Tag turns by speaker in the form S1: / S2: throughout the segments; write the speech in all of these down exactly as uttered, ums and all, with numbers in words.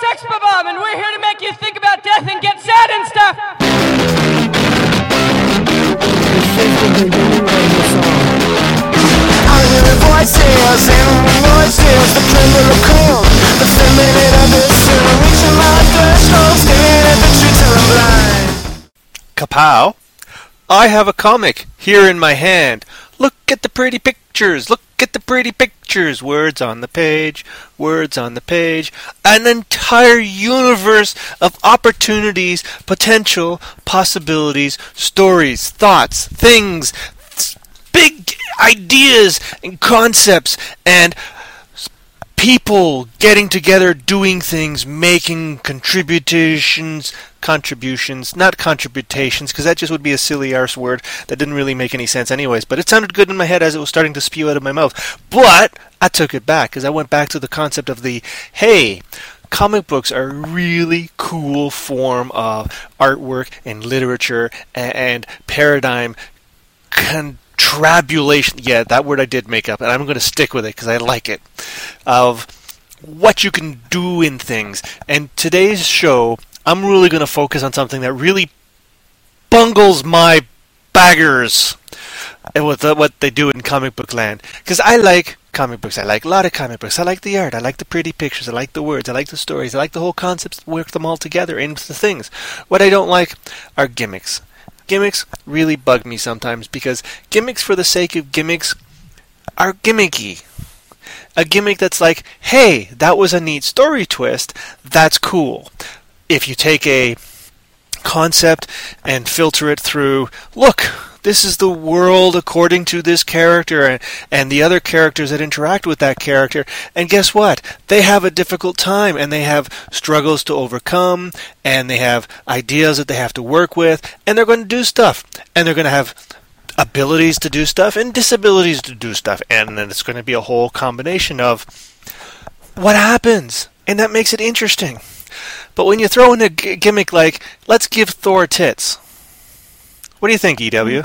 S1: Sex Bomb, and we're here to make you think about death and get sad and stuff.
S2: I'm hearing voices, animal noises, the tremor of cold, the feminine ambition, reaching my threshold, staring at the truth till I'm blind.
S3: Kapow! I have a comic here in my hand. Look at the pretty pictures. Look at the pretty pictures. Words on the page. Words on the page. An entire universe of opportunities, potential, possibilities, stories, thoughts, things, big ideas and concepts, and people getting together, doing things, making contributions, contributions, not contributations, because that just would be a silly arse word that didn't really make any sense anyways, but it sounded good in my head as it was starting to spew out of my mouth. But I took it back, because I went back to the concept of the, hey, comic books are a really cool form of artwork and literature and, and paradigm con- Trabulation, yeah, that word I did make up, and I'm going to stick with it because I like it, of what you can do in things. And today's show, I'm really going to focus on something that really bungles my baggers with what they do in comic book land. Because I like comic books. I like a lot of comic books. I like the art. I like the pretty pictures. I like the words. I like the stories. I like the whole concepts, work them all together into the things. What I don't like are gimmicks. Gimmicks really bug me sometimes because gimmicks for the sake of gimmicks are gimmicky. A gimmick that's like, hey, that was a neat story twist, that's cool. If you take a concept and filter it through, look, this is the world according to this character and, and the other characters that interact with that character, and guess what? They have a difficult time, and they have struggles to overcome, and they have ideas that they have to work with, and they're going to do stuff, and they're going to have abilities to do stuff and disabilities to do stuff, and then it's going to be a whole combination of what happens, and that makes it interesting. But when you throw in a g- gimmick like, let's give Thor tits, what do you think, E W?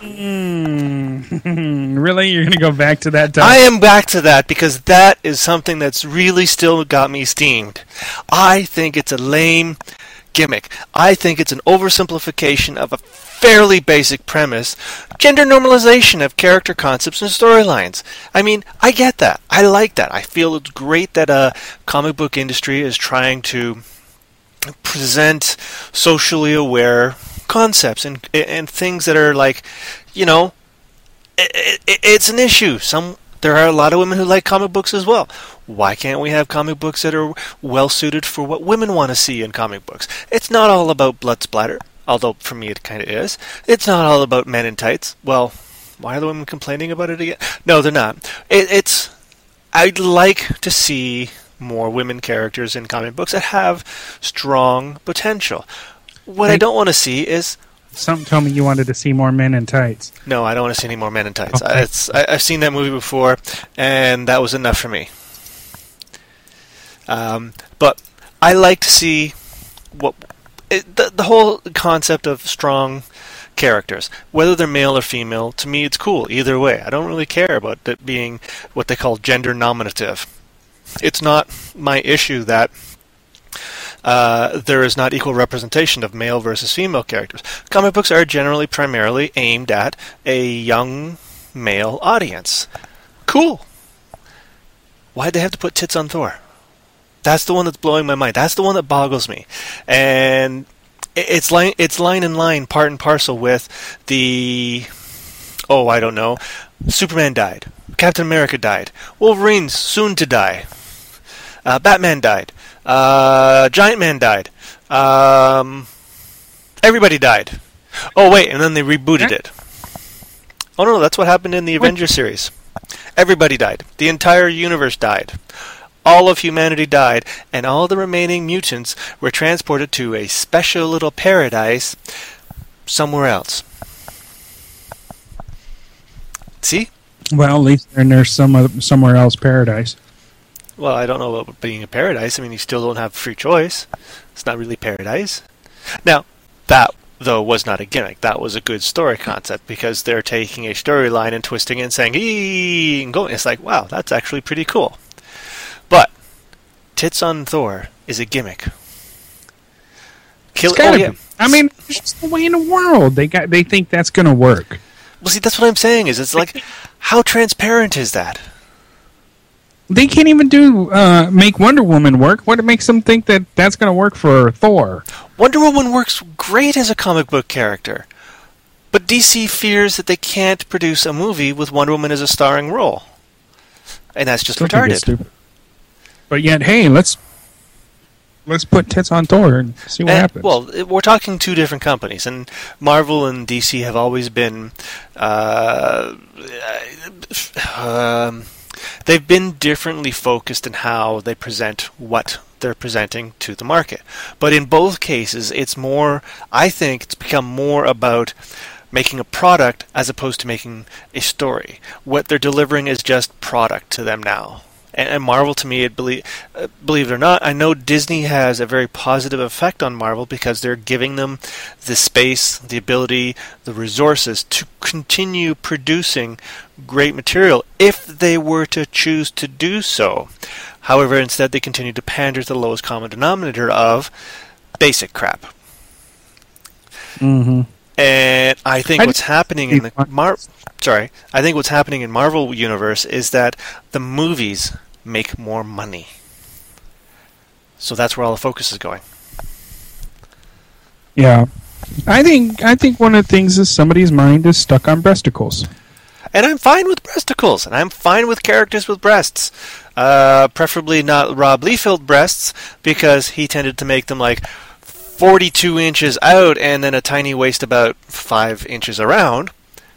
S4: Mm, really? You're going to go back to that time?
S3: I am back to that because that is something that's really still got me steamed. I think it's a lame gimmick. I think it's an oversimplification of a fairly basic premise. Gender normalization of character concepts and storylines. I mean, I get that. I like that. I feel it's great that a comic book industry is trying to present socially aware concepts and and things that are like, you know, it, it, it's an issue. Some there are a lot of women who like comic books as well. Why can't we have comic books that are well suited for what women want to see in comic books? It's not all about blood splatter, although for me it kind of is. It's not all about men in tights. Well, why are the women complaining about it again? No, they're not. It, it's I'd like to see more women characters in comic books that have strong potential. What I don't want to see is...
S4: Something told me you wanted to see more men in tights.
S3: No, I don't want to see any more men in tights.
S4: Okay.
S3: I, it's, I, I've seen that movie before, and that was enough for me. Um, but I like to see what it, the, the whole concept of strong characters, whether they're male or female. To me, it's cool either way. I don't really care about it being what they call gender nominative. It's not my issue that Uh, there is not equal representation of male versus female characters. Comic books are generally primarily aimed at a young male audience. Cool. Why'd they have to put tits on Thor? That's the one that's blowing my mind. That's the one that boggles me. And it's line, it's line in line, part and parcel with the... Oh, I don't know. Superman died. Captain America died. Wolverine's soon to die. Uh, Batman died. Uh, Giant Man died. Um, everybody died. Oh, wait, and then they rebooted it. Oh, no, that's what happened in the Avengers series. Everybody died. The entire universe died. All of humanity died, and all the remaining mutants were transported to a special little paradise somewhere else. See?
S4: Well, at least they're in their some, somewhere else paradise.
S3: Well, I don't know about being a paradise. I mean, you still don't have free choice. It's not really paradise. Now, that, though, was not a gimmick. That was a good story concept because they're taking a storyline and twisting it and saying, eee, and going. It's like, wow, that's actually pretty cool. But, tits on Thor is a gimmick. Kill
S4: It's gotta
S3: oh, yeah.
S4: be. I mean, it's just the way in the world. They got. They think that's going to work.
S3: Well, see, that's what I'm saying. Is it's like, how transparent is that?
S4: They can't even do uh, make Wonder Woman work. What makes them think that that's going to work for Thor?
S3: Wonder Woman works great as a comic book character, but D C fears that they can't produce a movie with Wonder Woman as a starring role, and that's just
S4: Don't think it's
S3: retarded.
S4: stupid. But yet, hey, let's let's put tits on Thor and see what
S3: And,
S4: happens.
S3: well, it- we're talking two different companies, and Marvel and D C have always been, uh, um, they've been differently focused in how they present what they're presenting to the market. But in both cases, it's more, I think, it's become more about making a product as opposed to making a story. What they're delivering is just product to them now. And, and Marvel, to me, it believe, uh, believe it or not, I know Disney has a very positive effect on Marvel because they're giving them the space, the ability, the resources to continue producing great material if they were to choose to do so. However, instead they continue to pander to the lowest common denominator of basic crap.
S4: mm-hmm.
S3: And I think
S4: I
S3: what's happening in the Mar- sorry, I think what's happening in Marvel universe is that the movies make more money. So that's where all the focus is going.
S4: Yeah, I think I think one of the things is somebody's mind is stuck on breasticles.
S3: And I'm fine with breasticles, and I'm fine with characters with breasts. Uh, preferably not Rob Liefeld breasts, because he tended to make them like forty-two inches out and then a tiny waist about five inches around.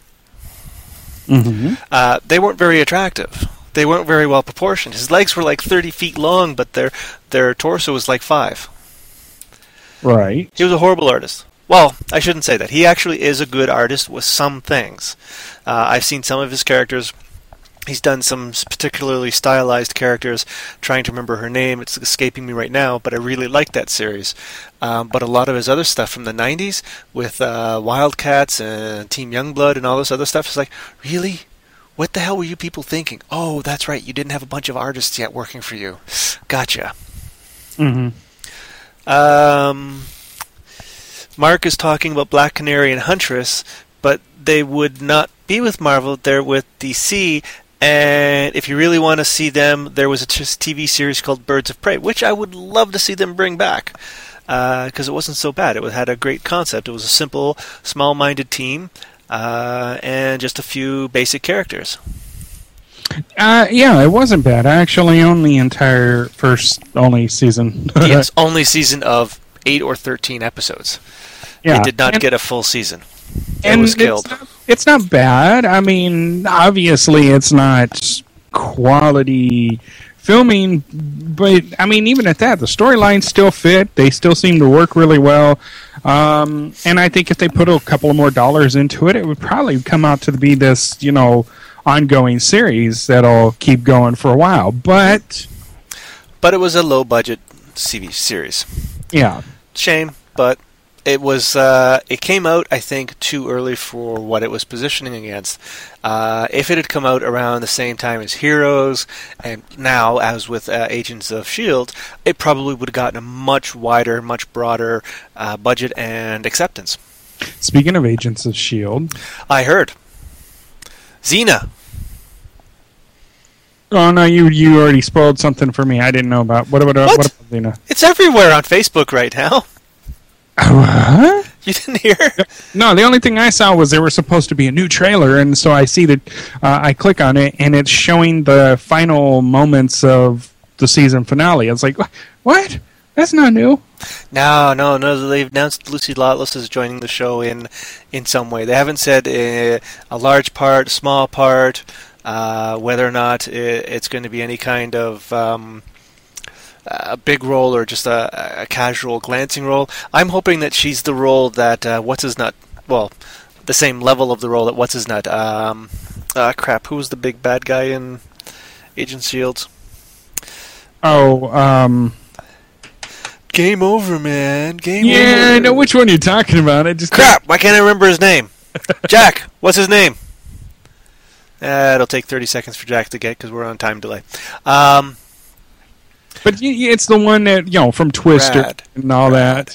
S4: Mm-hmm.
S3: Uh, they weren't very attractive. They weren't very well proportioned. His legs were like thirty feet long, but their their torso was like five.
S4: Right.
S3: He was a horrible artist. Well, I shouldn't say that. He actually is a good artist with some things. Uh, I've seen some of his characters. He's done some particularly stylized characters. Trying to remember her name, it's escaping me right now, but I really like that series. Um, but a lot of his other stuff from the nineties with uh, Wildcats and Team Youngblood and all this other stuff is like, really? What the hell were you people thinking? Oh, that's right, you didn't have a bunch of artists yet working for you. Gotcha.
S4: Mm-hmm.
S3: Um, Mark is talking about Black Canary and Huntress, but they would not be with Marvel, they're with D C. And if you really want to see them, there was a T V series called Birds of Prey, which I would love to see them bring back, because uh, it wasn't so bad. It had a great concept. It was a simple, small-minded team, uh, and just a few basic characters.
S4: Uh, yeah, it wasn't bad. I actually own the entire first only season.
S3: Yes, only season of eight or thirteen episodes.
S4: Yeah,
S3: It did not
S4: and,
S3: get a full season. It
S4: and
S3: was killed.
S4: It's not, it's not bad. I mean, obviously, it's not quality filming, but I mean, even at that, the storylines still fit. They still seem to work really well. Um, and I think if they put a couple of more dollars into it, it would probably come out to be this, you know, ongoing series that'll keep going for a while. But
S3: But it was a low-budget C V series.
S4: yeah,
S3: Shame, but it was. Uh, it came out, I think, too early for what it was positioning against. Uh, if it had come out around the same time as Heroes, and now, as with uh, Agents of S H I E L D, it probably would have gotten a much wider, much broader uh, budget and acceptance.
S4: speaking of Agents of S H I E L D,
S3: I heard. Xena.
S4: oh no, you you already spoiled something for me. I didn't know about. What about
S3: What?
S4: what about Xena?
S3: It's everywhere on Facebook right now.
S4: What?
S3: You didn't hear?
S4: No, the only thing I saw was there was supposed to be a new trailer, and so I see that uh, I click on it, and it's showing the final moments of the season finale. It's like, "Wha- what? That's not new.
S3: No, no, no. They've announced Lucy Lawless is joining the show in, in some way. They haven't said uh, a large part, a small part, uh, whether or not it, it's going to be any kind of um, a big role or just a, a casual glancing role. I'm hoping that she's the role that uh, what's his nut. Well, the same level of the role that what's his nut. Um, uh, crap. Who was the big bad guy in Agent Shields?
S4: Oh, um,
S3: Game over, man. Game over.
S4: yeah, I know which one you're talking about. I just
S3: Crap! Why can't I remember his name? Jack! What's his name? Uh, it'll take thirty seconds for Jack to get because we're on time delay. Um,
S4: But y- y- it's the one that, you know, from Twister
S3: Brad.
S4: and all
S3: Brad.
S4: that.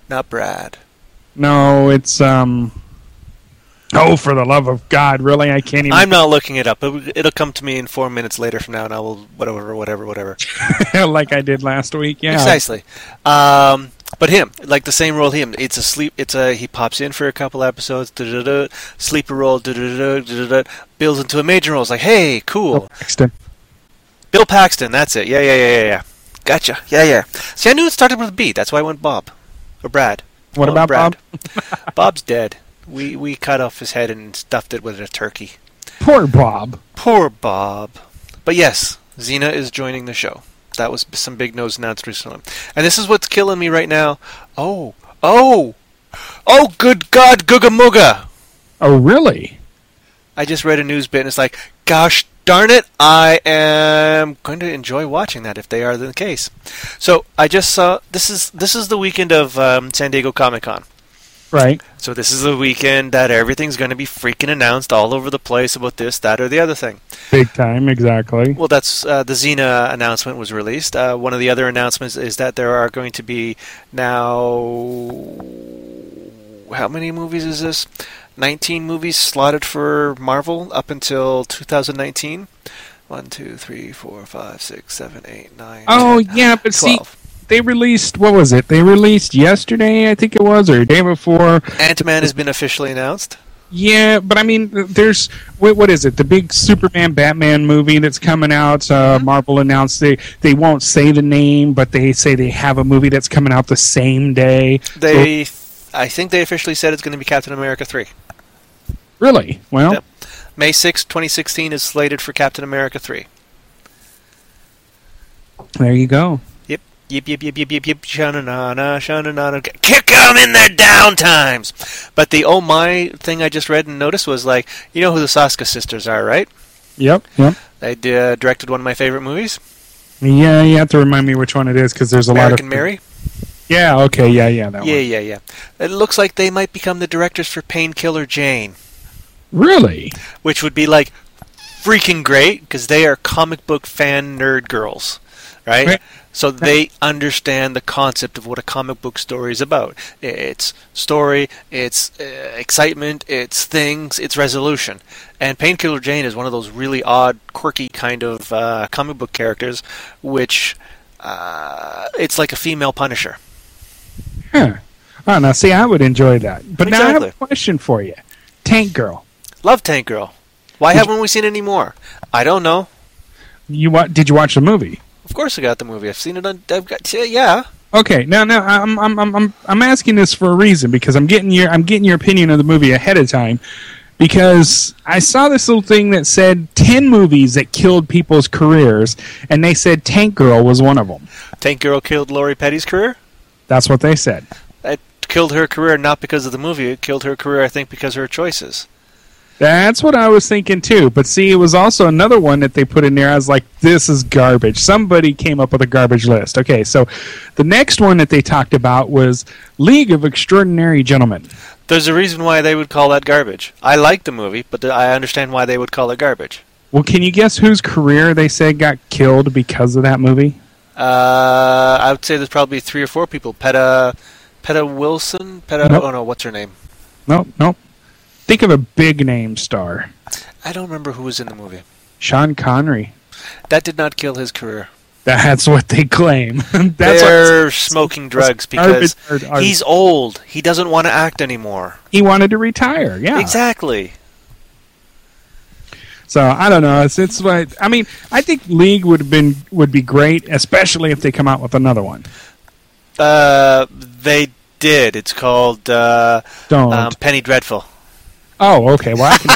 S3: Not Brad.
S4: No, it's um. Oh, for the love of God! Really, I can't even.
S3: I'm not looking it up. It, it'll come to me in four minutes later from now, and I will whatever, whatever, whatever.
S4: like I did last week. Yeah,
S3: Precisely. Um, but him, like the same role. Him. It's a sleep. It's a he pops in for a couple episodes. Da-da-da, sleeper role. Da-da-da, da-da-da, builds into a major role. It's like, hey, cool.
S4: Bill Paxton.
S3: Bill Paxton. That's it. Yeah, yeah, yeah, yeah, yeah. Gotcha. Yeah, yeah. See, I knew it started with a B. That's why I went Bob or Brad.
S4: What
S3: Oh,
S4: about
S3: Brad.
S4: Bob?
S3: Bob's dead. We we cut off his head and stuffed it with a turkey.
S4: Poor Bob.
S3: Poor Bob. But yes, Xena is joining the show. That was some big news announced recently. And this is what's killing me right now. Oh, oh, oh, good God, Googa Mooga.
S4: Oh, really?
S3: I just read a news bit and it's like, gosh darn it, I am going to enjoy watching that if they are the case. So I just saw, this is this is the weekend of um, San Diego Comic-Con.
S4: Right.
S3: So this is the weekend that everything's going to be freaking announced all over the place about this, that, or the other thing.
S4: Big time, exactly.
S3: Well, that's uh, the Xena announcement was released. Uh, one of the other announcements is that there are going to be now... How many movies is this? nineteen movies slotted for Marvel up until two thousand nineteen. One, two, three, four, five, six, seven, eight, nine.
S4: Oh,
S3: ten,
S4: yeah, but see,
S3: twelve.
S4: they released, what was it? They released yesterday, I think it was, or the day before.
S3: Ant-Man has been officially announced.
S4: Yeah, but I mean, there's, what, what is it? The big Superman Batman movie that's coming out. Uh,
S3: Mm-hmm.
S4: Marvel announced they, they won't say the name, but they say they have a movie that's coming out the same day.
S3: They, I think they officially said it's going to be Captain America three.
S4: So, really? Well,
S3: Yep. May sixth, twenty sixteen is slated for Captain America three.
S4: there you go.
S3: Yep, yep, yep, yep, yep, yep, yep, sha-na-na-na, sha-na-na-na, kick them in their down times. But the oh my thing I just read and noticed was like, you know who the Saska sisters are, right?
S4: Yep, yep.
S3: They uh, directed one of my favorite movies,
S4: Yeah, you have to remind me which one it is, because there's a
S3: American
S4: lot of...
S3: Mary.
S4: Yeah, okay, yeah, yeah, that
S3: Yeah,
S4: one.
S3: yeah, yeah. It looks like they might become the directors for Painkiller Jane,
S4: Really?
S3: which would be like freaking great because they are comic book fan nerd girls, right?
S4: Right.
S3: So they understand the concept of what a comic book story is about. It's story, it's uh, excitement, it's things, it's resolution. And Painkiller Jane is one of those really odd, quirky kind of uh, comic book characters, which uh, it's like a female Punisher.
S4: Huh. Oh, now, see, I would enjoy that. But now I have a
S3: Exactly.
S4: question for you. Tank Girl.
S3: Love Tank Girl. Why
S4: Did
S3: haven't we seen any more? I don't know.
S4: You wa- Did you watch the movie?
S3: Of course I got the movie. I've seen it on... I've got... Yeah.
S4: Okay, now, now I'm, I'm, I'm, I'm, I'm asking this for a reason because I'm getting your, I'm getting your opinion of the movie ahead of time. Because I saw this little thing that said ten movies that killed people's careers, and they said Tank Girl was one of them.
S3: Tank Girl killed Lori Petty's career?
S4: That's what they said.
S3: It killed her career not because of the movie. It killed her career, I think, because of her choices.
S4: That's what I was thinking too. But see, it was also another one that they put in there. I was like, this is garbage. Somebody came up with a garbage list. Okay, so the next one that they talked about was League of Extraordinary Gentlemen.
S3: There's a reason why they would call that garbage. I like the movie, but I understand why they would call it garbage.
S4: Well, can you guess whose career they said got killed because of that movie?
S3: Uh, I would say there's probably three or four people. Peta, Peta Wilson? Peta,
S4: Nope.
S3: oh no, what's her name?
S4: Nope, nope. Think of a big name star.
S3: I don't remember who was in the movie.
S4: Sean Connery.
S3: That did not kill his career.
S4: That's what they claim. That's
S3: They're
S4: what,
S3: smoking drugs because
S4: Garbage- or- or-
S3: he's old. He doesn't want to act anymore.
S4: he wanted to retire. Yeah.
S3: Exactly.
S4: So I don't know. It's it's like I mean I think League would have been would be great, especially if they come out with another one.
S3: Uh, they did. It's called uh,
S4: Don't.
S3: um, Penny Dreadful.
S4: Oh, okay. Well, I can,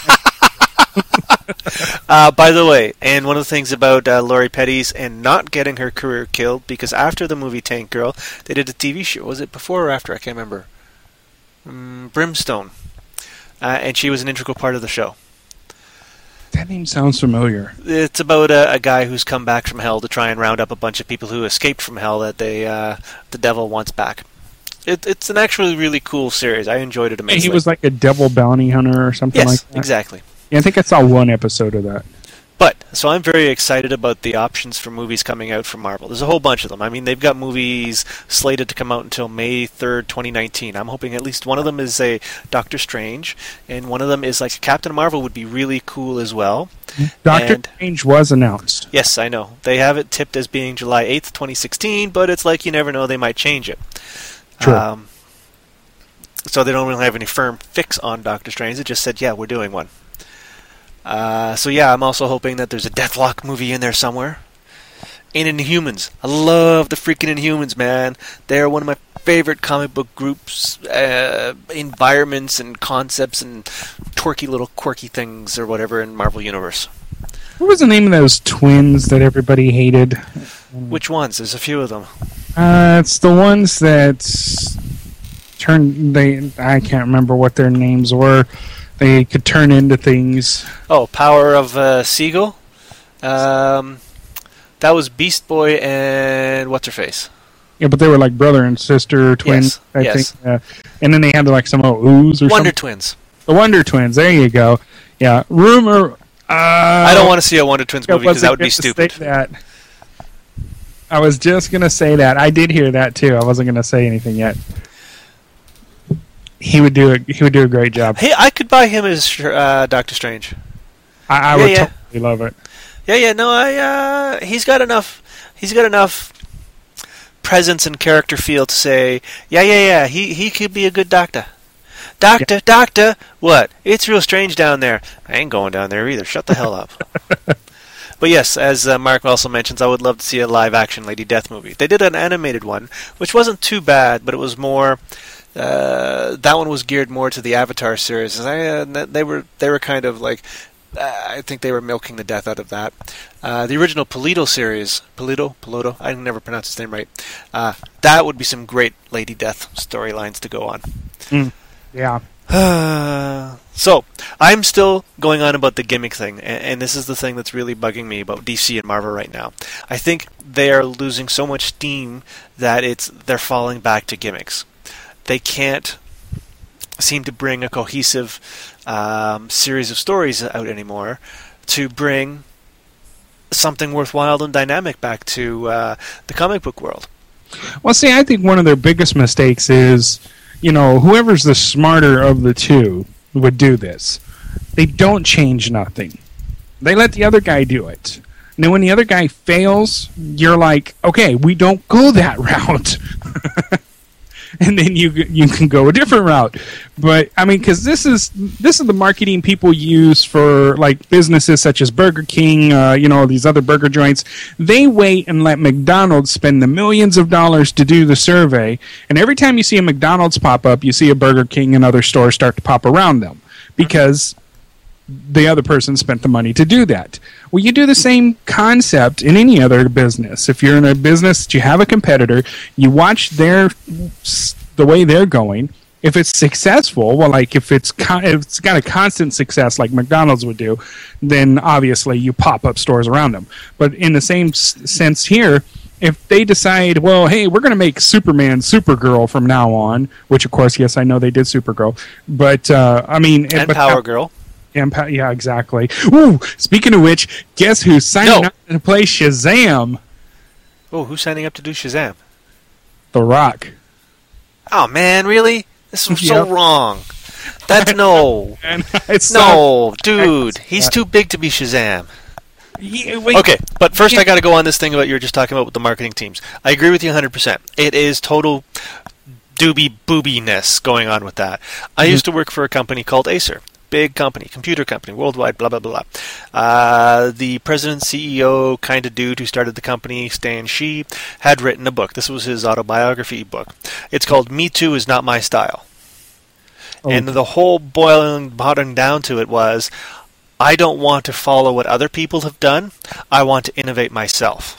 S3: Uh, by the way, and one of the things about uh, Lori Petty's and not getting her career killed, because after the movie Tank Girl, they did a T V show. Was it before or after? I can't remember. Mm, Brimstone. Uh, and she was an integral part of the show.
S4: that name sounds familiar.
S3: It's about a, a guy who's come back from hell to try and round up a bunch of people who escaped from hell that they uh, the devil wants back. It, it's an actually really cool series. I enjoyed it
S4: Hey,
S3: immensely.
S4: he was like a devil bounty hunter or something
S3: yes,
S4: like that.
S3: exactly.
S4: Yeah, I think I saw one episode of that.
S3: But, so I'm very excited about the options for movies coming out from Marvel. There's a whole bunch of them. I mean, they've got movies slated to come out until May third, twenty nineteen. I'm hoping at least one of them is a Doctor Strange, and one of them is like Captain Marvel would be really cool as well.
S4: Doctor
S3: And-
S4: Strange was announced.
S3: Yes, I know. They have it tipped as being July eighth, twenty sixteen, but it's like you never know, they might change it.
S4: True.
S3: Um, so they don't really have any firm fix on Doctor Strange. It just said, yeah, we're doing one. Uh, so yeah, I'm also hoping that there's a Deathlock movie in there somewhere. And Inhumans. I love the freaking Inhumans, man. They're one of my favorite comic book groups, uh, environments and concepts and twerky little quirky things or whatever in Marvel Universe.
S4: What was the name of those twins that everybody hated?
S3: Which ones? There's a few of them.
S4: Uh, it's the ones that turned. They I can't remember what their names were. They could turn into things.
S3: Oh, Power of uh, Seagull. Um, that was Beast Boy and what's her face.
S4: Yeah, but they were like brother and sister twins.
S3: Yes,
S4: I
S3: yes.
S4: think. Uh, and then they had like some old ooze or
S3: Wonder
S4: something.
S3: Twins.
S4: The Wonder Twins. There you go. Yeah. Rumor. Uh,
S3: I don't want to see a Wonder Twins
S4: I
S3: movie because that would be
S4: wasn't gonna
S3: stupid.
S4: say that. I was just gonna say that. I did hear that too. I wasn't gonna say anything yet. He would do a he would do a great job.
S3: Hey, I could buy him as uh, Doctor Strange.
S4: I, I
S3: Yeah,
S4: would
S3: yeah.
S4: totally love it.
S3: Yeah, yeah, no, I. Uh, he's got enough. He's got enough presence and character feel to say, yeah, yeah, yeah. He he could be a good doctor. Doctor, doctor. What? It's real strange down there. I ain't going down there either. Shut the hell up. But yes, as uh, Mark also mentions, I would love to see a live-action Lady Death movie. They did an animated one, which wasn't too bad, but it was more. Uh, that one was geared more to the Avatar series. And I, uh, they were they were kind of like. Uh, I think they were milking the death out of that. Uh, the original Polito series, Polito, Polito, I can never pronounce his name right. Uh, that would be some great Lady Death storylines to go on.
S4: Mm. Yeah.
S3: So, I'm still going on about the gimmick thing, and, and this is the thing that's really bugging me about D C and Marvel right now. I think they are losing so much steam that it's they're falling back to gimmicks. They can't seem to bring a cohesive um, series of stories out anymore to bring something worthwhile and dynamic back to uh, the comic book world.
S4: Well, see, I think one of their biggest mistakes is, you know, whoever's the smarter of the two would do this. They don't change nothing. They let the other guy do it. And then when the other guy fails, you're like, okay, we don't go that route. And then you you can go a different route. But I mean, because this is this is the marketing people use for like businesses such as Burger King, uh, you know, these other burger joints. They wait and let McDonald's spend the millions of dollars to do the survey, and every time you see a McDonald's pop up, you see a Burger King and other stores start to pop around them because the other person spent the money to do that. Well, you do the same concept in any other business. If you're in a business that you have a competitor, you watch their the way they're going. If it's successful, well, like if it's con- if it's got a constant success like McDonald's would do, then obviously you pop up stores around them. But in the same s- sense here, if they decide, well, hey, we're going to make Superman Supergirl from now on, which of course, yes, I know they did Supergirl, but uh, I mean,
S3: And
S4: but
S3: Power Girl.
S4: Empa- yeah, exactly. Ooh, speaking of which, guess who's signing
S3: No.
S4: up to play Shazam?
S3: Oh, who's signing up to do Shazam?
S4: The Rock.
S3: Oh man, really? This was
S4: Yep.
S3: so wrong. That's no,
S4: And it's
S3: no, dude. He's too big to be Shazam.
S4: Yeah, wait.
S3: Okay, but first I got to go on this thing about you were just talking about with the marketing teams. I agree with you one hundred percent. It is total doobie boobiness going on with that. I used to work for a company called Acer. Big company, computer company, worldwide, blah, blah, blah. Uh, the president, C E O kind of dude who started the company, Stan Shee, had written a book. This was his autobiography book. It's called Me Too Is Not My Style.
S4: Oh.
S3: And the whole boiling, bottling down to it was, I don't want to follow what other people have done. I want to innovate myself.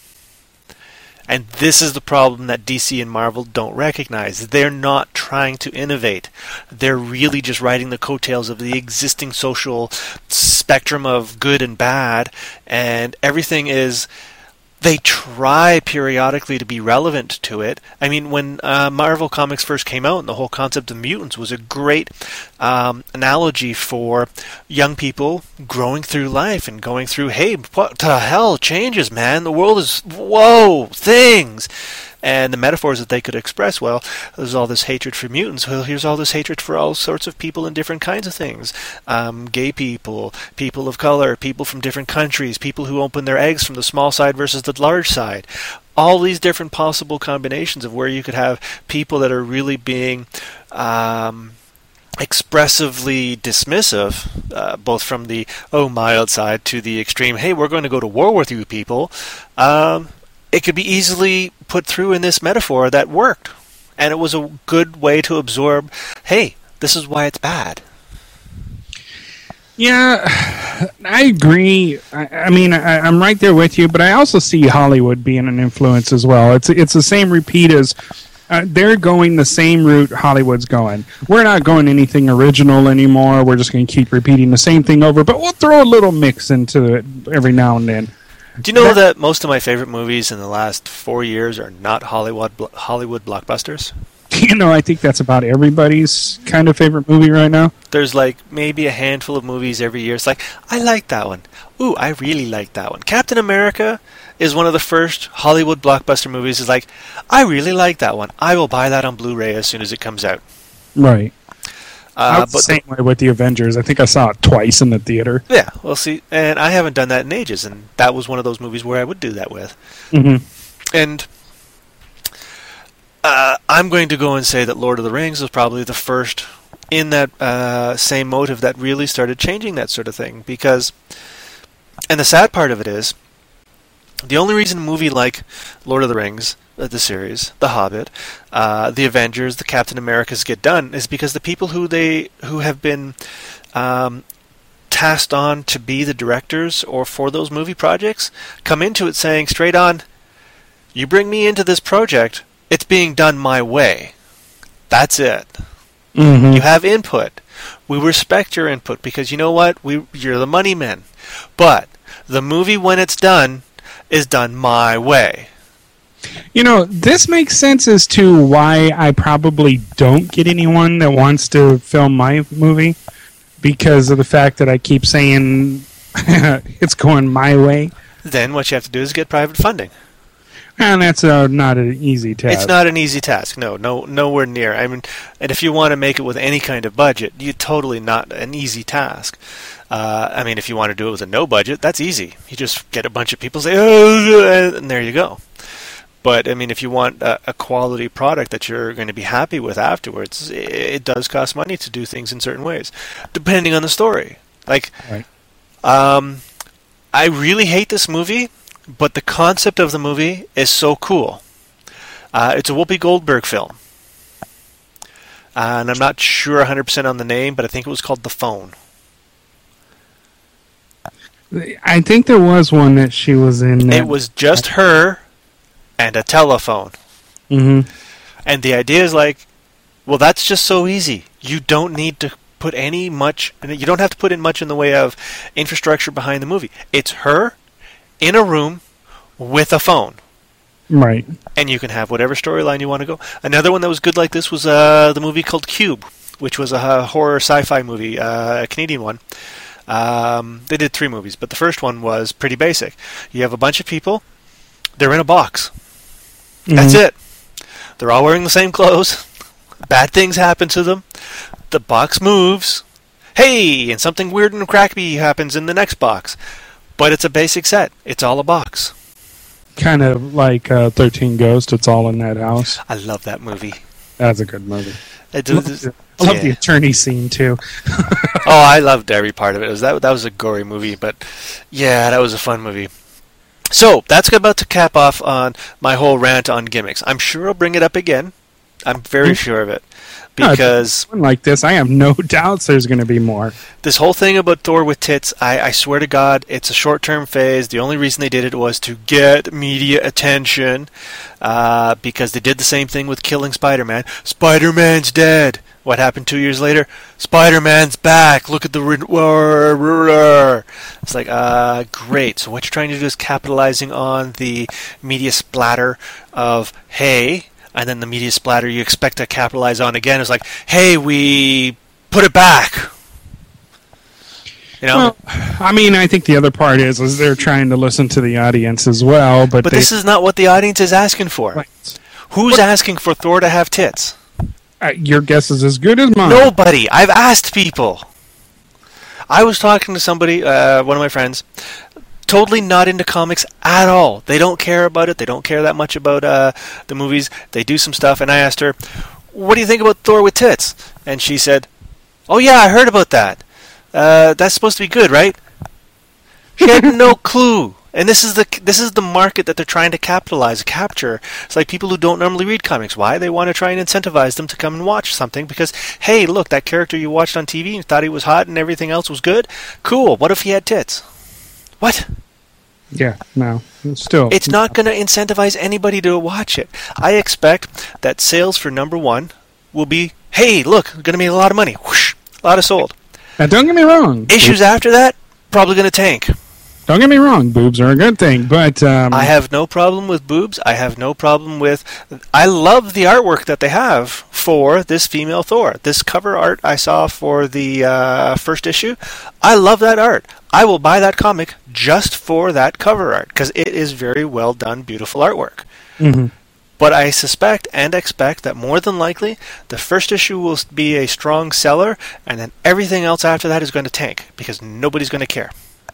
S3: And this is the problem that D C and Marvel don't recognize. They're not trying to innovate. They're really just riding the coattails of the existing social spectrum of good and bad, and everything is they try periodically to be relevant to it. I mean, when uh, Marvel Comics first came out, and the whole concept of mutants was a great um, analogy for young people growing through life and going through, hey, what the hell changes, man? The world is, whoa, things. And the metaphors that they could express, well, there's all this hatred for mutants. Well, here's all this hatred for all sorts of people and different kinds of things. Um, gay people, people of color, people from different countries, people who open their eggs from the small side versus the large side. All these different possible combinations of where you could have people that are really being um, expressively dismissive, uh, both from the, oh, mild side to the extreme, hey, we're going to go to war with you people. Um... It could be easily put through in this metaphor that worked. And it was a good way to absorb, hey, this is why it's bad.
S4: Yeah, I agree. I, I mean, I, I'm right there with you, but I also see Hollywood being an influence as well. It's it's the same repeat as uh, they're going the same route Hollywood's going. We're not going anything original anymore. We're just going to keep repeating the same thing over, but we'll throw a little mix into it every now and then.
S3: Do you know that most of my favorite movies in the last four years are not Hollywood Hollywood blockbusters?
S4: You know, I think that's about everybody's kind of favorite movie right now.
S3: There's like maybe a handful of movies every year. It's like, I like that one. Ooh, I really like that one. Captain America is one of the first Hollywood blockbuster movies. Is like, I really like that one. I will buy that on Blu-ray as soon as it comes out.
S4: Right.
S3: Uh,
S4: I was the same way with the Avengers. I think I saw it twice in the theater.
S3: Yeah, well, see, and I haven't done that in ages, and that was one of those movies where I would do that with.
S4: Mm-hmm.
S3: And uh, I'm going to go and say that Lord of the Rings was probably the first in that uh, same motive that really started changing that sort of thing. Because, and the sad part of it is, the only reason a movie like Lord of the Rings, the series, The Hobbit, uh, the Avengers, the Captain Americas get done is because the people who they who have been um, tasked on to be the directors or for those movie projects come into it saying straight on, you bring me into this project, it's being done my way. That's it.
S4: Mm-hmm.
S3: You have input. We respect your input because you know what? We you're the money men. But the movie when it's done is done my way.
S4: You know, this makes sense as to why I probably don't get anyone that wants to film my movie, because of the fact that I keep saying it's going my way.
S3: Then what you have to do is get private funding.
S4: And that's uh, not an easy task.
S3: It's not an easy task. No, no, nowhere near. I mean, and if you want to make it with any kind of budget, you totally not an easy task. Uh, I mean, if you want to do it with a no budget, that's easy. You just get a bunch of people say, oh, and there you go. But, I mean, if you want a, a quality product that you're going to be happy with afterwards, it, it does cost money to do things in certain ways, depending on the story. Like,
S4: right.
S3: um, I really hate this movie, but the concept of the movie is so cool. Uh, it's a Whoopi Goldberg film. Uh, and I'm not sure one hundred percent on the name, but I think it was called The Phone.
S4: I think there was one that she was in.
S3: It was just her and a telephone.
S4: Mm-hmm.
S3: And the idea is like, well, that's just so easy. You don't need to put any much, you don't have to put in much in the way of infrastructure behind the movie. It's her in a room with a phone.
S4: Right.
S3: And you can have whatever storyline you want to go. Another one that was good like this was uh, the movie called Cube, which was a horror sci-fi movie, uh, a Canadian one. Um, they did three movies, but the first one was pretty basic. You have a bunch of people, they're in a box. Mm-hmm. That's it. They're all wearing the same clothes. Bad things happen to them. The box moves. Hey, and something weird and crappy happens in the next box. But it's a basic set. It's all a box.
S4: Kind of like uh, thirteen Ghosts. It's all in that house.
S3: I love that movie.
S4: That's a good movie.
S3: It,
S4: I love, the, I love yeah. the attorney scene too.
S3: Oh, I loved every part of it. It was that that was a gory movie, but yeah, that was a fun movie. So that's about to cap off on my whole rant on gimmicks. I'm sure I'll bring it up again I'm very sure of it.
S4: No,
S3: Because
S4: one like this, I have no doubts there's going to be more.
S3: this whole thing about Thor with tits, I, I swear to God, it's a short-term phase. The only reason they did it was to get media attention, uh, because they did the same thing with killing Spider-Man. Spider-Man's dead. What happened two years later? Spider-Man's back. Look at the... Rid- it's like, uh, great. So what you're trying to do is capitalizing on the media splatter of, hey... And then the media splatter you expect to capitalize on again is like, hey, we put it back. You know?
S4: Well, I mean, I think the other part is is they're trying to listen to the audience as well. But,
S3: but
S4: they,
S3: this is not what the audience is asking for.
S4: Right.
S3: Who's asking for Thor to have tits?
S4: Uh, your guess is as good as mine.
S3: Nobody. I've asked people. I was talking to somebody, uh, one of my friends, totally not into comics at all. They don't care about it. They don't care that much about uh, the movies. They do some stuff, and I asked her, what do you think about Thor with tits? And she said, oh yeah, I heard about that. Uh, that's supposed to be good, right? She had no clue. And this is the this is the market that they're trying to capitalize, capture. It's like people who don't normally read comics. Why? They want to try and incentivize them to come and watch something because, hey, look, that character you watched on T V and thought he was hot and everything else was good? Cool. What if he had tits? What?
S4: Yeah, no. Still.
S3: It's not going to incentivize anybody to watch it. I expect that sales for number one will be, hey, look, going to make a lot of money. Whoosh, a lot of sold.
S4: Now, don't get me wrong.
S3: Issues after that, probably going to tank.
S4: Don't get me wrong. Boobs are a good thing, but... Um,
S3: I have no problem with boobs. I have no problem with... I love the artwork that they have for this female Thor. This cover art I saw for the uh, first issue, I love that art. I will buy that comic just for that cover art, because it is very well done, beautiful artwork.
S4: Mm-hmm.
S3: But I suspect and expect that more than likely, the first issue will be a strong seller, and then everything else after that is going to tank, because nobody's going to care.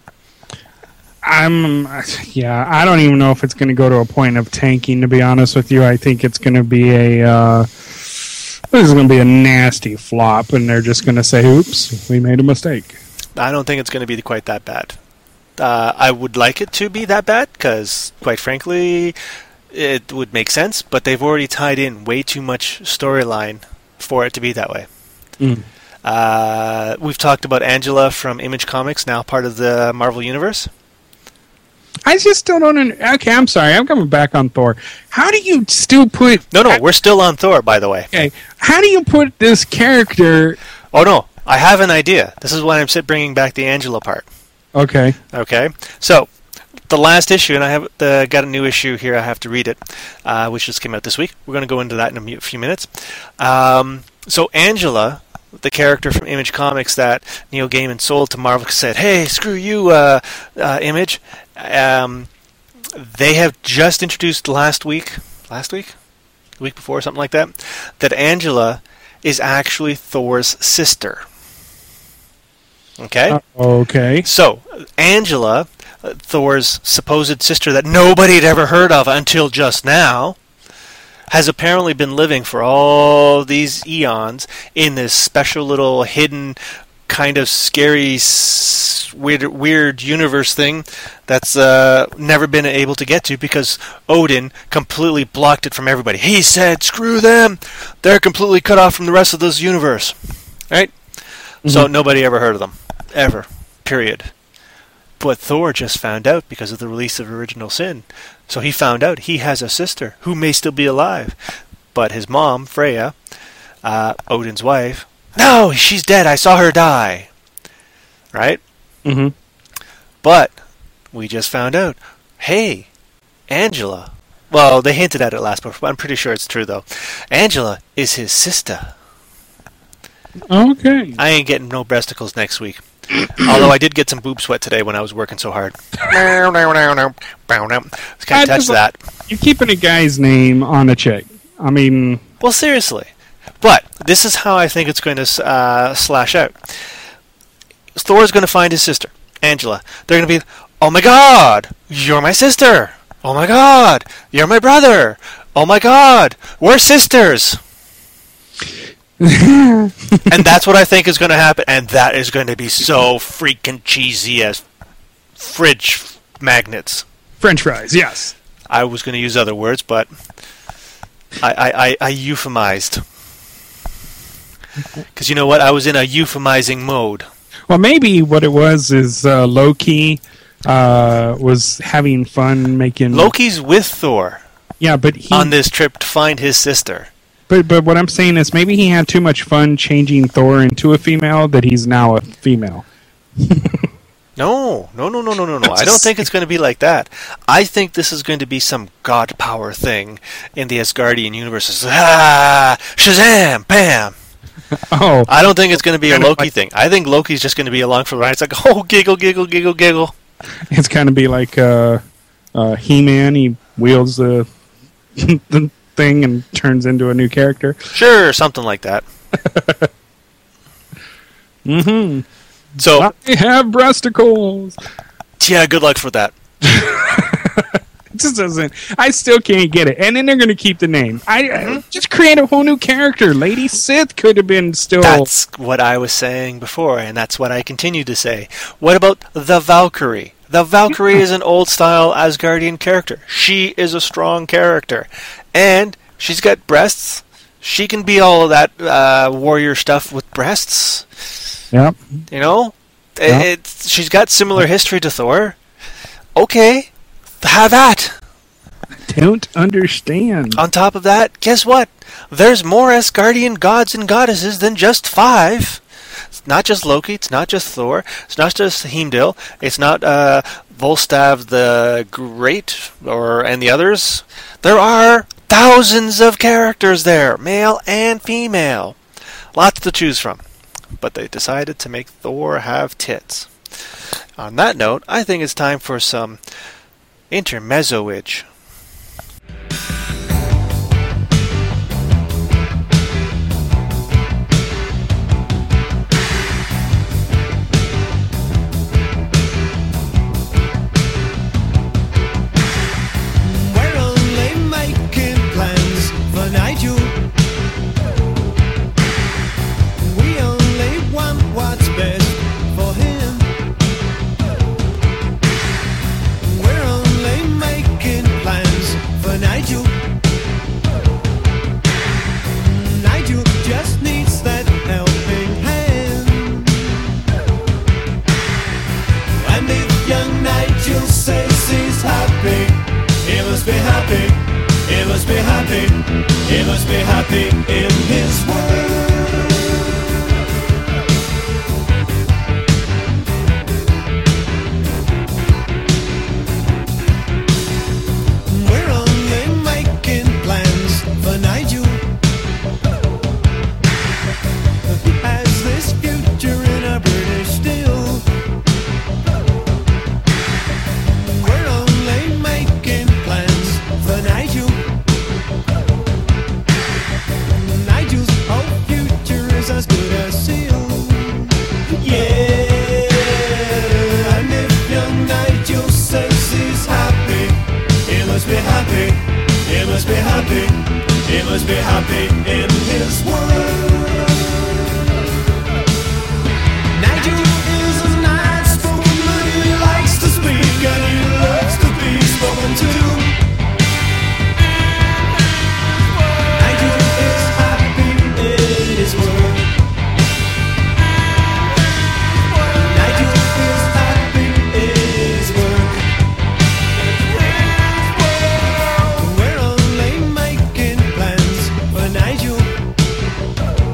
S4: I'm, yeah, I don't even know if it's going to go to a point of tanking, to be honest with you. I think it's going to be a, uh, this is going to be a nasty flop, and they're just going to say, oops, we made a mistake.
S3: I don't think it's going to be quite that bad. Uh, I would like it to be that bad, because, quite frankly, it would make sense, but they've already tied in way too much storyline for it to be that way.
S4: Mm.
S3: Uh, we've talked about Angela from Image Comics, now part of the Marvel Universe.
S4: I just still don't... Un- okay, I'm sorry. I'm coming back on Thor. How do you still put...
S3: No, no, we're still on Thor, by the way.
S4: Okay. How do you put this character...
S3: Oh, no, I have an idea. This is why I'm sit- bringing back the Angela part.
S4: Okay.
S3: Okay, so the last issue, and I have uh, got a new issue here. I have to read it, uh, which just came out this week. We're going to go into that in a mu- few minutes. Um, so Angela, the character from Image Comics that Neil Gaiman sold to Marvel, said, "Hey, screw you, uh, uh, Image." Um, they have just introduced last week, last week, the week before, something like that, that Angela is actually Thor's sister. Okay?
S4: Uh, okay.
S3: So, Angela, uh, Thor's supposed sister that nobody had ever heard of until just now, has apparently been living for all these eons in this special little hidden kind of scary s- weird, weird universe thing that's uh, never been able to get to because Odin completely blocked it from everybody. He said, screw them! They're completely cut off from the rest of this universe. Right? Mm-hmm. So nobody ever heard of them. Ever. Period. But Thor just found out because of the release of Original Sin. So he found out he has a sister who may still be alive. But his mom, Freya, uh, Odin's wife, no, she's dead. I saw her die. Right?
S4: Mm-hmm.
S3: But we just found out, hey, Angela. Well, they hinted at it last book, but I'm pretty sure it's true, though. Angela is his sister.
S4: Okay.
S3: I ain't getting no breasticles next week. Although I did get some boob sweat today when I was working so hard. Just can't touch that.
S4: You're keeping a guy's name on a chick. I mean...
S3: Well, seriously. But this is how I think it's going to uh, slash out. Thor's going to find his sister, Angela. They're going to be, oh my god, you're my sister. Oh my god, you're my brother. Oh my god, we're sisters. And that's what I think is going to happen, and that is going to be so freaking cheesy as fridge magnets.
S4: French fries, yes.
S3: I was going to use other words, but I, I, I, I euphemized. Because you know what? I was in a euphemizing mode.
S4: Well, maybe what it was is uh, Loki uh, was having fun making...
S3: Loki's with Thor.
S4: Yeah, but he...
S3: On this trip to find his sister.
S4: But but what I'm saying is maybe he had too much fun changing Thor into a female that he's now a female.
S3: No, no, no, no, no, no, no. I don't think it's going to be like that. I think this is going to be some god power thing in the Asgardian universe. It's, ah, Shazam, bam.
S4: Oh,
S3: I don't think it's going to be a
S4: Kind of
S3: Loki
S4: like-
S3: thing. I think Loki's just going to be along for the ride. It's like, oh, giggle, giggle, giggle, giggle.
S4: it's going to be like uh, uh, He-Man. He wields the the thing and turns into a new character.
S3: Sure, something like that.
S4: Mm-hmm.
S3: So,
S4: I have breasticles.
S3: yeah, good luck for that.
S4: It just doesn't. I still can't get it. And then they're going to keep the name. I, I just create a whole new character. Lady Sith could have been still.
S3: That's what I was saying before, and that's what I continue to say. What about the Valkyrie? The Valkyrie is an old-style Asgardian character. She is a strong character. And she's got breasts. She can be all of that uh, warrior stuff with breasts.
S4: Yep.
S3: You know? It,
S4: Yeah.
S3: it's, she's got similar history to Thor. Okay, have at.
S4: Don't understand.
S3: On top of that, guess what? There's more Asgardian gods and goddesses than just five. It's not just Loki, it's not just Thor, it's not just Heimdall, it's not uh, Volstav the Great or and the others. There are thousands of characters there, male and female. Lots to choose from. But they decided to make Thor have tits. On that note, I think it's time for some intermezzoage.
S2: We're only making plans for Nigel. We only want what's best for him. We're only making plans for Nigel. Nigel just needs that helping hand. And if young Nigel says he's happy, he must be happy, he must be happy, he must be happy in his world. We're only making plans for Nigel. He has this future in a British steel. We're only making plans for Nigel. Nigel's whole future is as good as sealed. Yeah, and if young Nigel says he's happy, he must be happy, he must be happy, he must be happy in his world. Nigel is a nice spoken man, he likes to speak and he loves to be spoken to. Nigel is happy in his world. Nigel is happy in his work. We're only making plans for Nigel.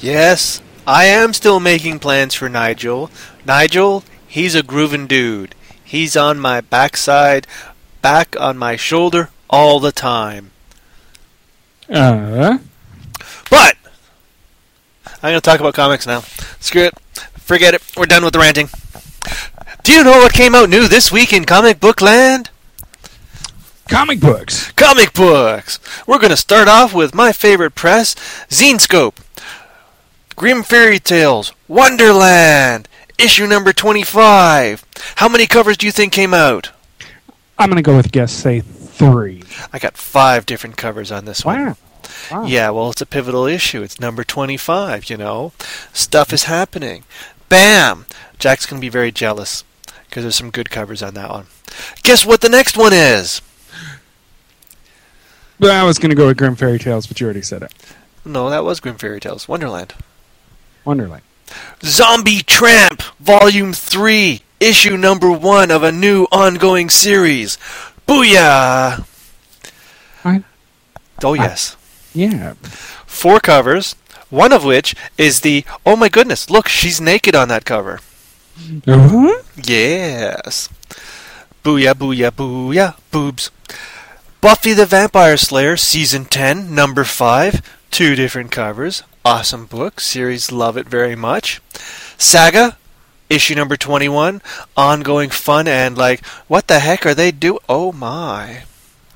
S3: Yes, I am still making plans for Nigel. Nigel, he's a groovin' dude. He's on my backside, back on my shoulder all the time.
S4: Uh,
S3: But I'm going to talk about comics now. Screw it. Forget it. We're done with the ranting. Do you know what came out new this week in comic book land?
S4: comic books.
S3: Comic books! We're going to start off with my favorite press, Zenescope. Grim Fairy Tales, Wonderland, issue number twenty-five. How many covers do you think came out?
S4: I'm going to go with guess, say three.
S3: I got five different covers on this one.
S4: Wow. wow.
S3: Yeah, well, it's a pivotal issue. It's number twenty-five, you know. Stuff is happening. Bam! Jack's going to be very jealous because there's some good covers on that one. Guess what the next one is?
S4: But I was going to go with Grim Fairy Tales, but you already said it.
S3: No, that was Grim Fairy Tales. Wonderland.
S4: Wonderland.
S3: Zombie Tramp, Volume three, issue number one of a new ongoing series. Booyah!
S4: I,
S3: Oh, yes.
S4: yeah.
S3: Four covers, one of which is the, oh my goodness, look, she's naked on that cover.
S4: Uh-huh.
S3: Yes. Booyah, booyah, booyah, boobs. Buffy the Vampire Slayer, Season ten, Number five, two different covers. Awesome book, series love it very much. Saga, issue number twenty-one, ongoing fun and like, what the heck are they doing? Oh my.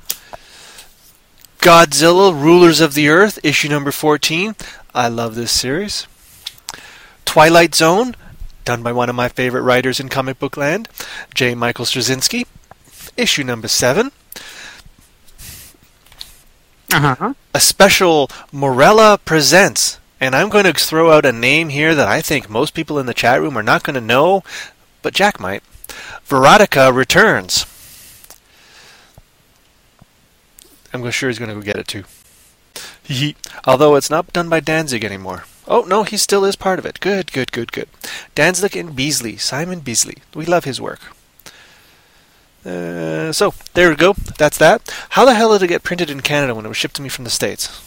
S3: Godzilla, Rulers of the Earth, issue number fourteen. I love this series. Twilight Zone, done by one of my favorite writers in comic book land, J. Michael Straczynski, issue number seven.
S4: Uh-huh.
S3: A special Morella Presents, and I'm going to throw out a name here that I think most people in the chat room are not going to know, but Jack might. Veronica Returns. I'm sure he's going to go get it too. He, although it's not done by Danzig anymore. Oh, no, he still is part of it. Good, good, good, good. Danzig and Beasley. Simon Beasley. We love his work. Uh, so, there we go. That's that. How the hell did it get printed in Canada when it was shipped to me from the States?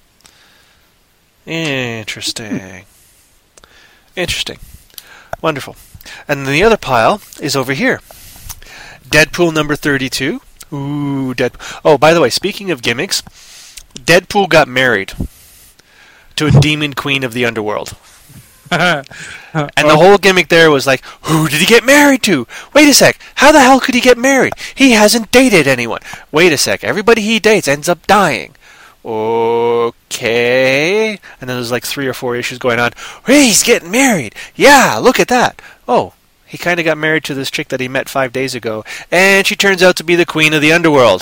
S3: Interesting. Interesting. Wonderful. And then the other pile is over here. Deadpool number thirty-two. Ooh, Deadpool. Oh, by the way, speaking of gimmicks, Deadpool got married to a demon queen of the underworld. And the whole gimmick there was like, who did he get married to? Wait a sec, how the hell could he get married? He hasn't dated anyone. Wait a sec, everybody he dates ends up dying. Okay. And then there's like three or four issues going on. Hey, he's getting married. Yeah, look at that. Oh, he kind of got married to this chick that he met five days ago. And she turns out to be the queen of the underworld.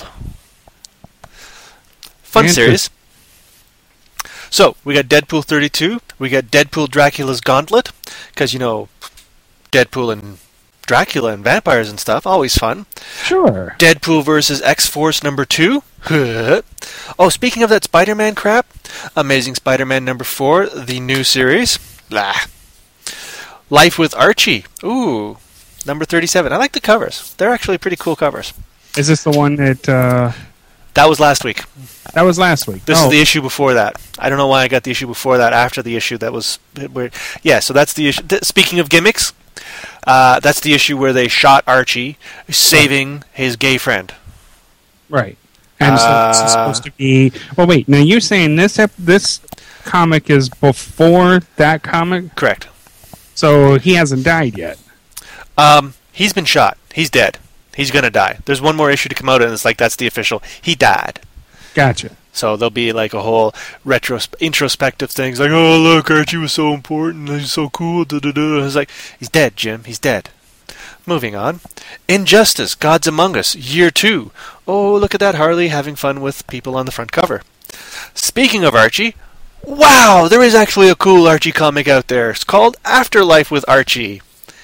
S3: Fun series. So, we got Deadpool thirty-two, we got Deadpool Dracula's Gauntlet, because, you know, Deadpool and Dracula and vampires and stuff, always fun.
S4: Sure.
S3: Deadpool versus X-Force number two. Oh, speaking of that Spider-Man crap, Amazing Spider-Man number four, the new series. Blah. Life with Archie. Ooh, number thirty-seven. I like the covers. They're actually pretty cool covers.
S4: Is this the one that... Uh...
S3: That was last week.
S4: That was last week.
S3: This
S4: oh.
S3: is the issue before that. I don't know why I got the issue before that after the issue that was weird. Yeah, so that's the issue. Th- speaking of gimmicks, uh, that's the issue where they shot Archie, saving right. his gay friend.
S4: Right. And
S3: uh,
S4: so this is supposed to be... Well, wait. Now, you're saying this ep- this comic is before that comic?
S3: Correct.
S4: So he hasn't died yet?
S3: Um, he's been shot. He's dead. He's going to die. There's one more issue to come out, and it's like, that's the official. He died.
S4: Gotcha.
S3: So there'll be like a whole retros- introspective things, like, oh, look, Archie was so important, he's so cool, da-da-da. It's like, he's dead, Jim, he's dead. Moving on. Injustice, Gods Among Us, Year two. Oh, look at that, Harley having fun with people on the front cover. Speaking of Archie, wow, there is actually a cool Archie comic out there. It's called Afterlife with Archie.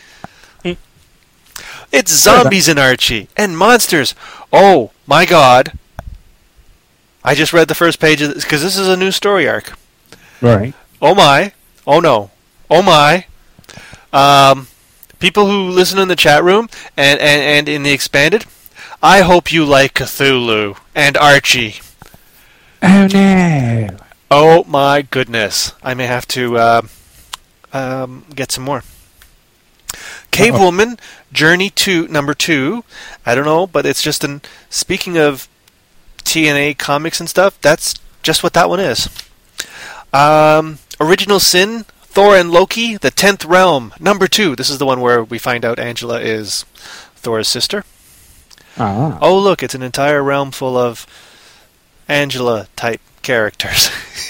S3: It's zombies in Archie, and monsters. Oh, my God. I just read the first page of this, because this is a new story arc.
S4: Right.
S3: Oh, my. Oh, no. Oh, my. Um, people who listen in the chat room and, and, and in the expanded, I hope you like Cthulhu and Archie.
S4: Oh, no.
S3: Oh my goodness! I may have to uh, um, get some more. Cave
S4: Uh-oh.
S3: Woman, Journey to number two. I don't know, but it's just an. Speaking of T N A comics and stuff, that's just what that one is. Um, Original Sin, Thor and Loki, The Tenth Realm, number two. This is the one where we find out Angela is Thor's sister.
S4: Ah.
S3: Oh, look, it's an entire realm full of Angela-type characters.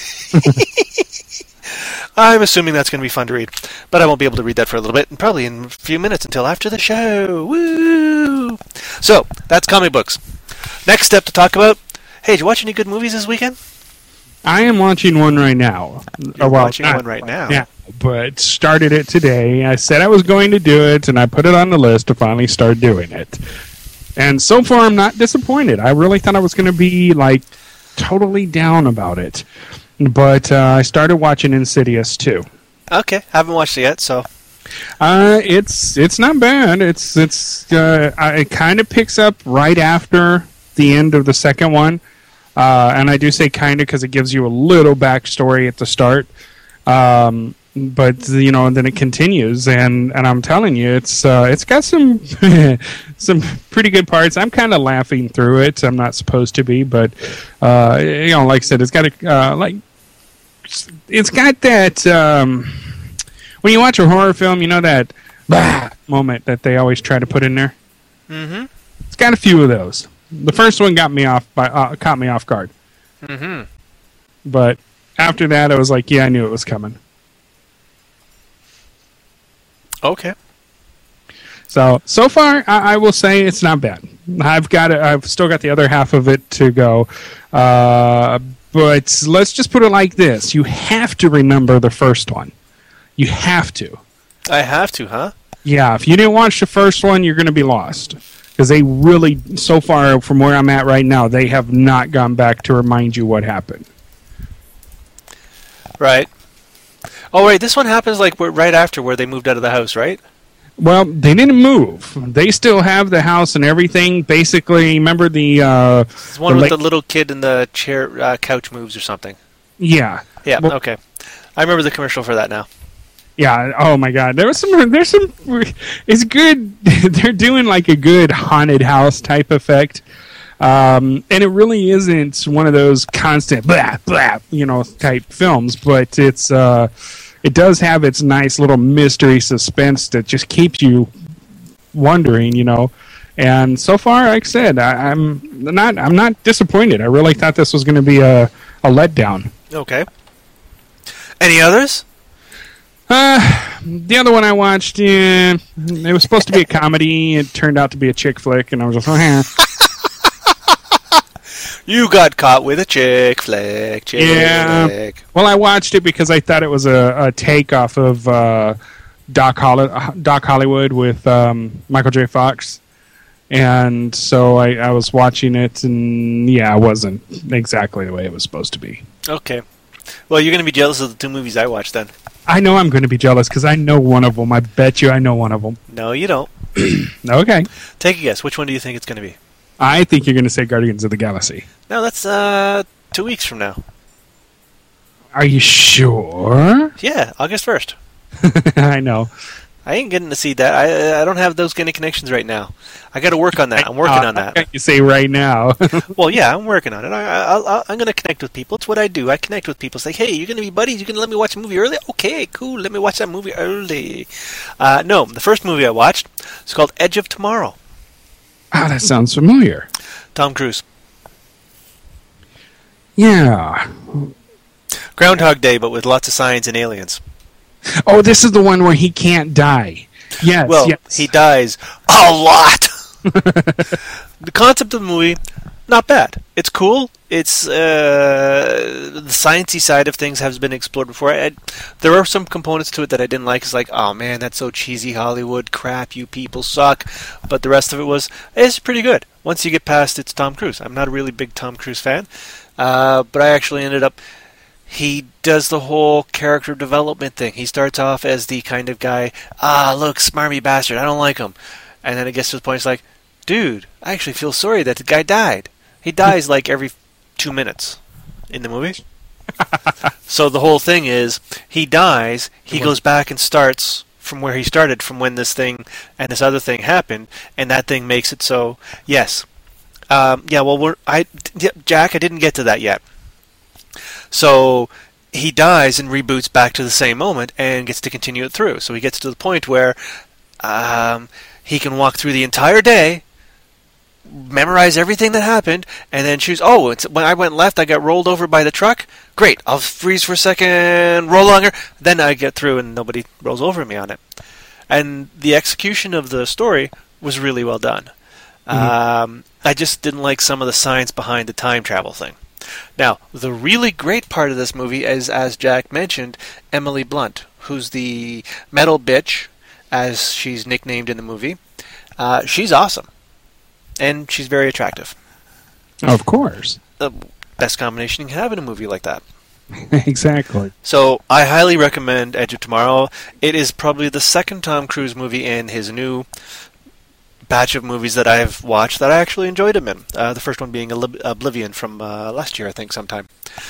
S3: I'm assuming that's going to be fun to read, but I won't be able to read that for a little bit, and probably in a few minutes until after the show. Woo! So, that's comic books. Next step to talk about. Hey, did you watch any good movies this weekend?
S4: I am watching one right now.
S3: You're
S4: Oh, well,
S3: watching
S4: not
S3: one right now.
S4: Yeah, but started it today. I said I was going to do it, and I put it on the list to finally start doing it. And so far, I'm not disappointed. I really thought I was going to be like totally down about it, but uh, I started watching Insidious too.
S3: Okay, haven't watched it yet, so
S4: Uh, it's it's not bad. It's it's uh, I- it kind of picks up right after the end of the second one, uh, and I do say kind of because it gives you a little backstory at the start. Um, but you know, and then it continues, and, and I'm telling you, it's uh, it's got some some pretty good parts. I'm kind of laughing through it. I'm not supposed to be, but uh, you know, like I said, it's got a uh, like it's got that. Um, When you watch a horror film, you know that bah moment that they always try to put in there.
S3: Mm-hmm.
S4: It's got a few of those. The first one got me off by uh, caught me off guard,
S3: Mm-hmm.
S4: but after that, I was like, yeah, I knew it was coming.
S3: Okay.
S4: So so far, I, I will say it's not bad. I've got it. I've still got the other half of it to go. Uh, but let's just put it like this: you have to remember the first one. You have to.
S3: I have to, huh?
S4: Yeah, if you didn't watch the first one, you're going to be lost. Because they really, so far from where I'm at right now, they have not gone back to remind you what happened.
S3: Right. Oh, wait, this one happens like where- right after where they moved out of the house, right?
S4: Well, they didn't move. They still have the house and everything. Basically, remember the... Uh,
S3: It's one
S4: the
S3: with
S4: la-
S3: the little kid in the chair, uh, couch moves or something.
S4: Yeah.
S3: Yeah,
S4: Well-
S3: okay. I remember the commercial for that now.
S4: Yeah, oh my god. There was some, there's some, it's good. They're doing like a good haunted house type effect. Um, and it really isn't one of those constant blah, blah, you know, type films, but it's, uh, it does have its nice little mystery suspense that just keeps you wondering, you know. And so far, like I said, I, I'm not, I'm not disappointed. I really thought this was going to be a, a letdown.
S3: Okay. Any others?
S4: Uh, the other one I watched, yeah, it was supposed to be a comedy. It turned out to be a chick flick, and I was just, oh, eh.
S3: You got caught with a chick flick, chick
S4: Yeah.
S3: flick.
S4: Well, I watched it because I thought it was a, a take off of uh, Doc, Holly- Doc Hollywood with um, Michael J. Fox. And so I, I was watching it, and yeah, it wasn't exactly the way it was supposed to be.
S3: Okay. Well, you're going to be jealous of the two movies I watched then.
S4: I know I'm going to be jealous because I know one of them. I bet you I know one of them.
S3: No, you don't.
S4: Okay.
S3: Take a guess. Which one do you think it's going to be?
S4: I think you're going to say Guardians of the Galaxy.
S3: No, that's uh two weeks from now.
S4: Are you sure?
S3: Yeah, August first.
S4: I know.
S3: I ain't getting to see that. I I don't have those kind of connections right now. I got to work on that. I'm working
S4: Uh,
S3: on that.
S4: You say right now.
S3: Well, yeah, I'm working on it. I, I, I'll, I'm going to connect with people. It's what I do. I connect with people. Say, hey, you're going to be buddies. You're going to let me watch a movie early? Okay, cool. Let me watch that movie early. Uh, no, the first movie I watched is called Edge of Tomorrow.
S4: Ah, that sounds familiar.
S3: Tom Cruise.
S4: Yeah.
S3: Groundhog Day, but with lots of science and aliens.
S4: Oh, this is the one where he can't die. Yes.
S3: Well,
S4: yes.
S3: he dies a lot. The concept of the movie, not bad. It's cool. It's uh, the sciencey side of things has been explored before. I, there are some components to it that I didn't like. It's like, oh man, that's so cheesy Hollywood crap. You people suck. But the rest of it was it's pretty good. Once you get past it's Tom Cruise. I'm not a really big Tom Cruise fan, uh, but I actually ended up. He does the whole character development thing. He starts off as the kind of guy, ah, look, smarmy bastard, I don't like him. And then it gets to the point, it's like, dude, I actually feel sorry that the guy died. He dies like every two minutes in the movie. So the whole thing is, he dies, he
S4: What?
S3: goes back and starts from where he started, from when this thing and this other thing happened, and that thing makes it so, yes. Um, yeah, well, we're, I, Jack, I didn't get to that yet. So he dies and reboots back to the same moment and gets to continue it through. So he gets to the point where um, he can walk through the entire day, memorize everything that happened, and then choose, oh, it's, when I went left, I got rolled over by the truck. Great, I'll freeze for a second, roll longer, then I get through and nobody rolls over me on it. And the execution of the story was really well done. Mm-hmm. Um, I just didn't like some of the science behind the time travel thing. Now, the really great part of this movie is, as Jack mentioned, Emily Blunt, who's the metal bitch, as she's nicknamed in the movie. Uh, she's awesome. And she's very attractive.
S4: Of course.
S3: The best combination you can have in a movie like that.
S4: Exactly.
S3: So, I highly recommend Edge of Tomorrow. It is probably the second Tom Cruise movie in his new batch of movies that I've watched that I actually enjoyed him in. Uh, the first one being Olib- Oblivion from uh, last year, I think, sometime.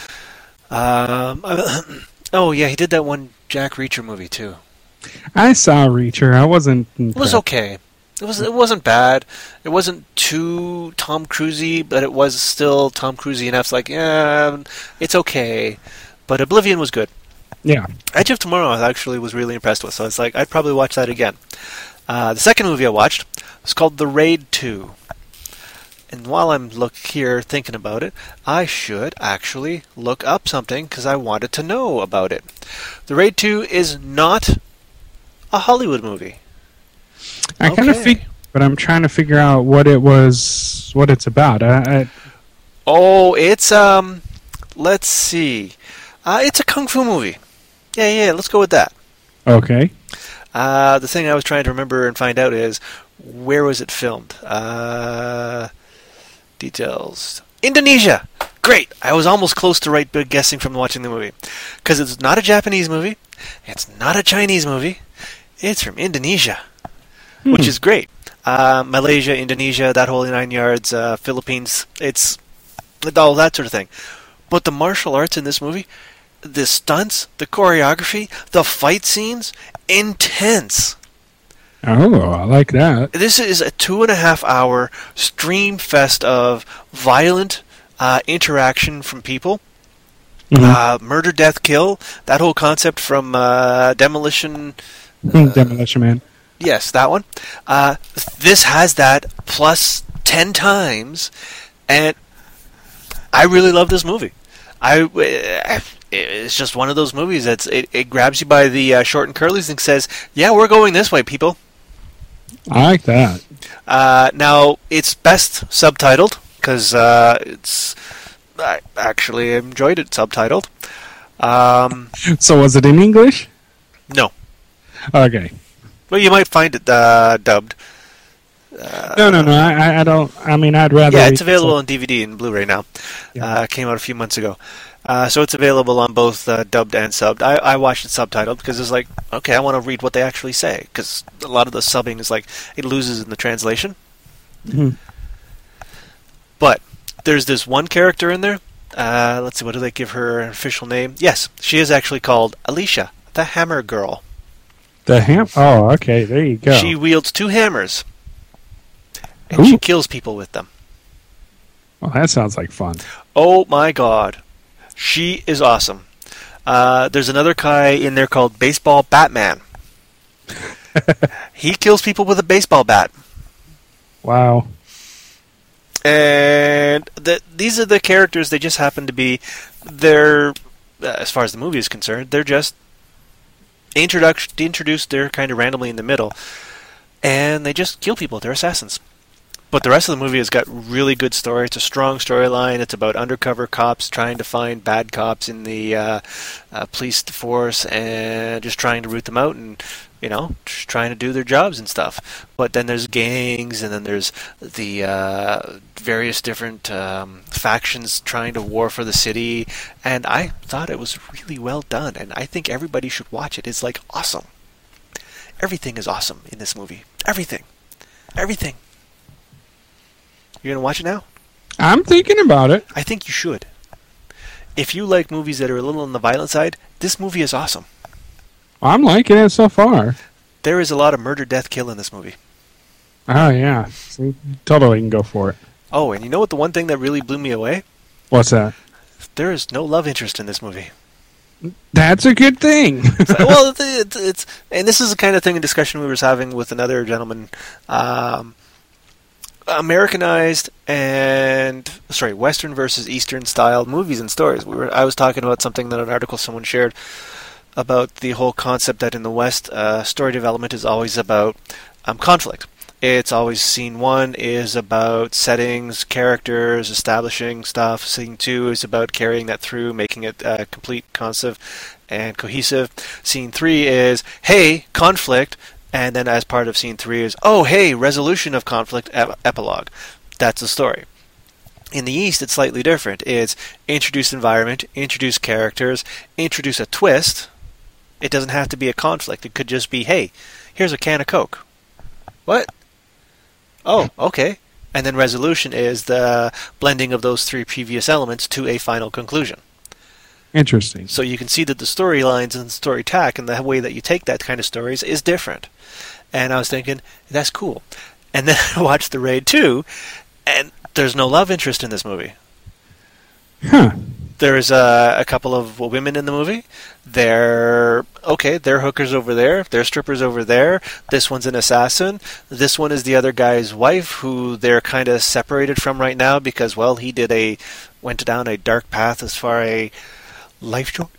S3: Um, oh, yeah, he did that one Jack Reacher movie, too.
S4: I saw Reacher. I wasn't...
S3: It was okay. It was. It wasn't bad. It wasn't too Tom Cruisey, but it was still Tom Cruisey enough. It's like, yeah, it's okay. But Oblivion was good.
S4: Yeah.
S3: Edge of Tomorrow I actually was really impressed with, so it's like, I'd probably watch that again. Uh, the second movie I watched was called The Raid two. And while I'm look here thinking about it, I should actually look up something because I wanted to know about it. The Raid two is not a Hollywood movie.
S4: I kind of
S3: Okay.
S4: think, but I'm trying to figure out what it was, what it's about. I, I,
S3: Oh, it's, um, let's see. Uh, it's a kung fu movie. Yeah, yeah, let's go with that.
S4: okay.
S3: Uh, the thing I was trying to remember and find out is, where was it filmed? Uh, details. Indonesia! Great! I was almost close to right guessing from watching the movie. Because it's not a Japanese movie. It's not a Chinese movie. It's from Indonesia.
S4: Hmm.
S3: Which is great. Uh, Malaysia, Indonesia, that whole nine yards, uh, Philippines, it's all that sort of thing. But the martial arts in this movie, the stunts, the choreography, the fight scenes, intense.
S4: Oh, I like that.
S3: This is a two and a half hour stream fest of violent uh, interaction from people.
S4: Mhm.
S3: Uh, murder, death, kill. That whole concept from uh, Demolition.
S4: Demolition Man.
S3: Yes, that one. Uh, this has that plus ten times, and I really love this movie. I it's just one of those movies that's it, it grabs you by the uh, short and curlies and says, "Yeah, we're going this way, people."
S4: I like that.
S3: Uh, now it's best subtitled because uh, it's I actually enjoyed it subtitled. Um,
S4: So was it in English?
S3: no,
S4: Okay.
S3: well you might find it uh, dubbed.
S4: No, no, no. I, I- I don't. I mean, I'd rather.
S3: Yeah, it's
S4: read-
S3: available on D V D and Blu-ray now.
S4: Yeah.
S3: Uh, came out a few months ago. Uh, so it's available on both uh, dubbed and subbed. I, I watched it subtitled because it's like, okay, I want to read what they actually say. Because a lot of the subbing is like, it loses in the translation.
S4: Mhm.
S3: But there's this one character in there. Uh, let's see, what do they give her an official name? Yes, she is actually called Alicia, the Hammer Girl.
S4: The ham. Oh, okay. There you go.
S3: She wields two hammers. And
S4: Ooh.
S3: she kills people with them.
S4: Well, that sounds like fun.
S3: Oh my god. She is awesome. Uh, there's another guy in there called Baseball Batman. He kills people with a baseball bat.
S4: Wow.
S3: And the, these are the characters, they just happen to be, they're, uh, as far as the movie is concerned, they're just introduc- introduced, they're kind of randomly in the middle, and they just kill people, they're assassins. But the rest of the movie has got really good story. It's a strong storyline. It's about undercover cops trying to find bad cops in the uh, uh, police force and just trying to root them out and, you know, just trying to do their jobs and stuff. But then there's gangs and then there's the uh, various different um, factions trying to war for the city. And I thought it was really well done. And I think everybody should watch it. It's like awesome. Everything is awesome in this movie. Everything. Everything. You're going to watch it now?
S4: I'm thinking about it.
S3: I think you should. if you like movies that are a little on the violent side, this movie is awesome.
S4: I'm liking it so far.
S3: There is a lot of murder, death, kill in this movie.
S4: Oh, yeah. See, totally can go for it.
S3: Oh, and you know what the one thing that really blew me away?
S4: What's that?
S3: There is no love interest in this movie.
S4: That's a good thing.
S3: So, well, it's, it's, it's and this is the kind of thing in discussion we were having with another gentleman. Um, Americanized and sorry, Western versus Eastern style movies and stories. We were I was talking about something that an article someone shared about the whole concept that in the West, uh, story development is always about um, conflict. It's always scene one is about settings, characters, establishing stuff. Scene two is about carrying that through, making it uh, complete, cohesive, and cohesive. Scene three is, hey, conflict, and then as part of scene three is, oh, hey, resolution of conflict, ep- epilogue. That's the story. In the East, it's slightly different. It's introduce environment, introduce characters, introduce a twist. It doesn't have to be a conflict. It could just be, hey, here's a can of Coke. What? Oh, okay. And then resolution is the blending of those three previous elements to a final conclusion.
S4: Interesting.
S3: So you can see that the storylines and story tack and the way that you take that kind of stories is different. And I was thinking, that's cool. And then I watched The Raid two, and there's no love interest in this movie.
S4: Huh.
S3: There's uh, a couple of women in the movie. They're, okay, they're hookers over there. They're strippers over there. This one's an assassin. This one is the other guy's wife, who they're kind of separated from right now because, well, he did a, went down a dark path as far a life choice.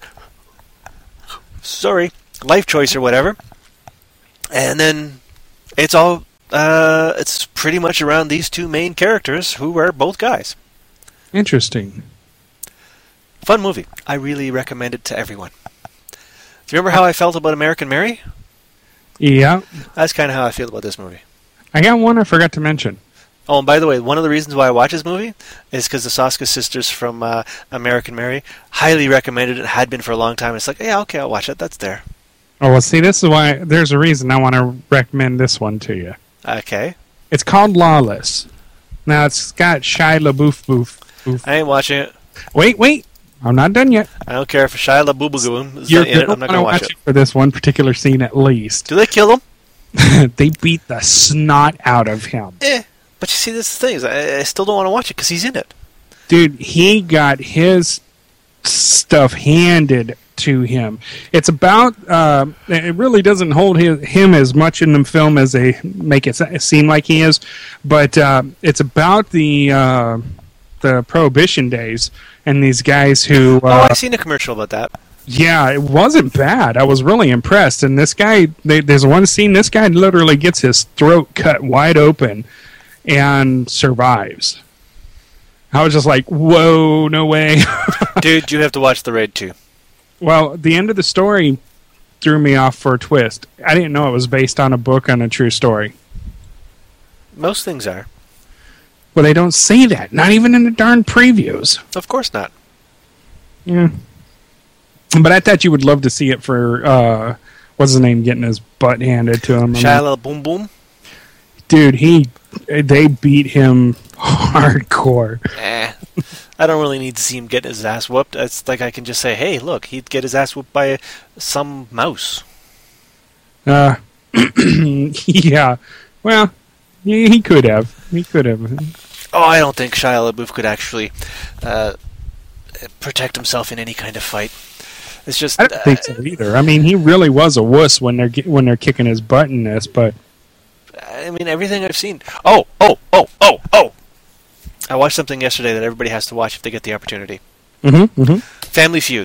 S3: Sorry, life choice or whatever. And then it's all, uh, it's pretty much around these two main characters who are both guys.
S4: Interesting.
S3: Fun movie. I really recommend it to everyone. Do you remember how I felt about American Mary?
S4: Yeah.
S3: That's kind of how I feel about this movie.
S4: I got one I forgot to mention.
S3: Oh, and by the way, one of the reasons why I watch this movie is because the Soska sisters from uh, American Mary highly recommended it, had been for a long time. It's like, yeah, okay, I'll watch it. That's there.
S4: Oh, well, see, this is why there's a reason I want to recommend this one to you.
S3: Okay.
S4: It's called Lawless. Now, it's got Shia LaBeouf. Boof, boof.
S3: I ain't watching it.
S4: Wait, wait. I'm not done yet.
S3: I don't care if Shia LaBeouf is
S4: You're
S3: in it. I'm not going to watch it.
S4: it for this one particular scene at least.
S3: Do they kill him?
S4: They beat the snot out of him.
S3: Eh. But you see, this is the thing. Is I, I still don't want to watch it because he's in it.
S4: Dude, he got his stuff handed to him. It's about, uh, it really doesn't hold his, him as much in the film as they make it seem like he is, but uh, it's about the uh, the Prohibition days and these guys who... Uh,
S3: oh, I've seen a commercial about that.
S4: Yeah, it wasn't bad. I was really impressed. And this guy, they, there's one scene, this guy literally gets his throat cut wide open and survives. I was just like, whoa, no way.
S3: Dude, you have to watch The Raid two.
S4: Well, the end of the story threw me off for a twist. I didn't know it was based on a book on a true story.
S3: Most things are.
S4: Well, they don't say that. Not even in the darn previews.
S3: Of course not.
S4: Yeah. But I thought you would love to see it for, uh, what's his name, getting his butt handed to him.
S3: Shia Boom Boom?
S4: Dude, he, they beat him hardcore.
S3: Eh. I don't really need to see him get his ass whooped. It's like I can just say, hey, look, he'd get his ass whooped by some mouse.
S4: Uh, yeah. Well, he, he could have. He could have.
S3: Oh, I don't think Shia LaBeouf could actually uh, protect himself in any kind of fight. It's just...
S4: I don't uh, think so either. I mean, he really was a wuss when they're when they're kicking his butt in this, but...
S3: I mean, everything I've seen... Oh, oh, oh, oh, oh! I watched something yesterday that everybody has to watch if they get the opportunity.
S4: Mm-hmm, mm-hmm.
S3: Family Feud.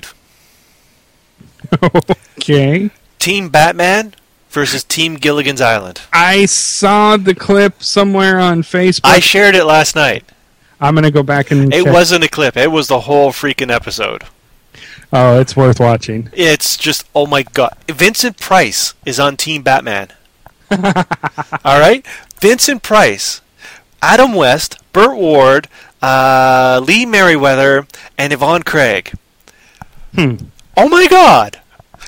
S4: Okay.
S3: Team Batman versus Team Gilligan's Island.
S4: I saw the clip somewhere on Facebook.
S3: I shared it last night.
S4: I'm going to go back and
S3: It
S4: check.
S3: wasn't a clip. It was the whole freaking episode.
S4: Oh, it's worth watching.
S3: It's just, oh my god. Vincent Price is on Team Batman. Alright? Vincent Price, Adam West, Burt Ward, uh, Lee Merriweather, and Yvonne Craig.
S4: Hmm.
S3: Oh my god!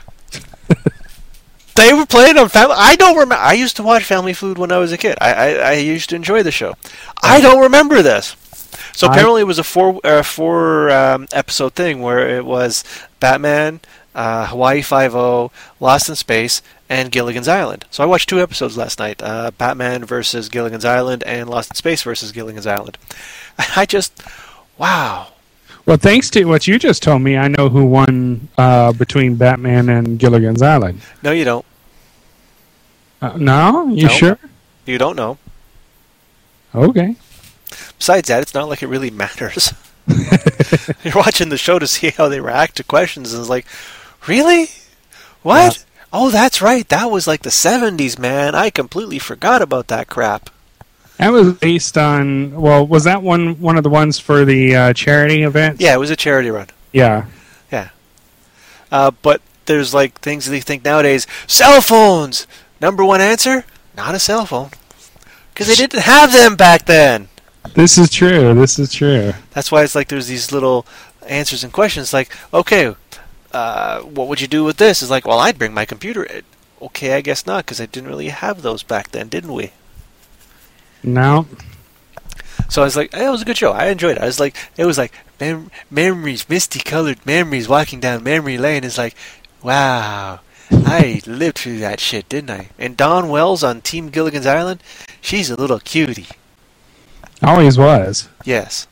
S3: They were playing on Family... I don't remember... I used to watch Family Feud when I was a kid. I, I, I used to enjoy the show. I don't remember this. So
S4: I-
S3: apparently it was a four uh, four um, episode thing where it was Batman, uh, Hawaii Five-O, Lost in Space, and Gilligan's Island. So I watched two episodes last night: uh, Batman versus Gilligan's Island and Lost in Space versus Gilligan's Island. I just, wow.
S4: Well, thanks to what you just told me, I know who won uh, between Batman and Gilligan's Island.
S3: No, you don't.
S4: Uh, no? You
S3: No.
S4: sure?
S3: You don't know.
S4: Okay.
S3: Besides that, it's not like it really matters. You're watching the show to see how they react to questions, and it's like, really? What?
S4: Yeah.
S3: Oh, that's right. That was like the seventies, man. I completely forgot about that crap.
S4: That was based on, well, was that one one of the ones for the uh, charity event?
S3: Yeah, it was a charity run.
S4: Yeah.
S3: Yeah. Uh, but there's like things that you think nowadays, cell phones! Number one answer? Not a cell phone. Because they didn't have them back then.
S4: This is true. This is true.
S3: That's why it's like there's these little answers and questions like, okay, uh, what would you do with this? It's like, well, I'd bring my computer. Okay, I guess not, because I didn't really have those back then, didn't we?
S4: No.
S3: So I was like, hey, it was a good show. I enjoyed it. I was like, it was like mem- memories, misty-colored memories, walking down memory lane. It's like, wow, I lived through that shit, didn't I? And Dawn Wells on Team Gilligan's Island, she's a little cutie.
S4: Always was.
S3: Yes.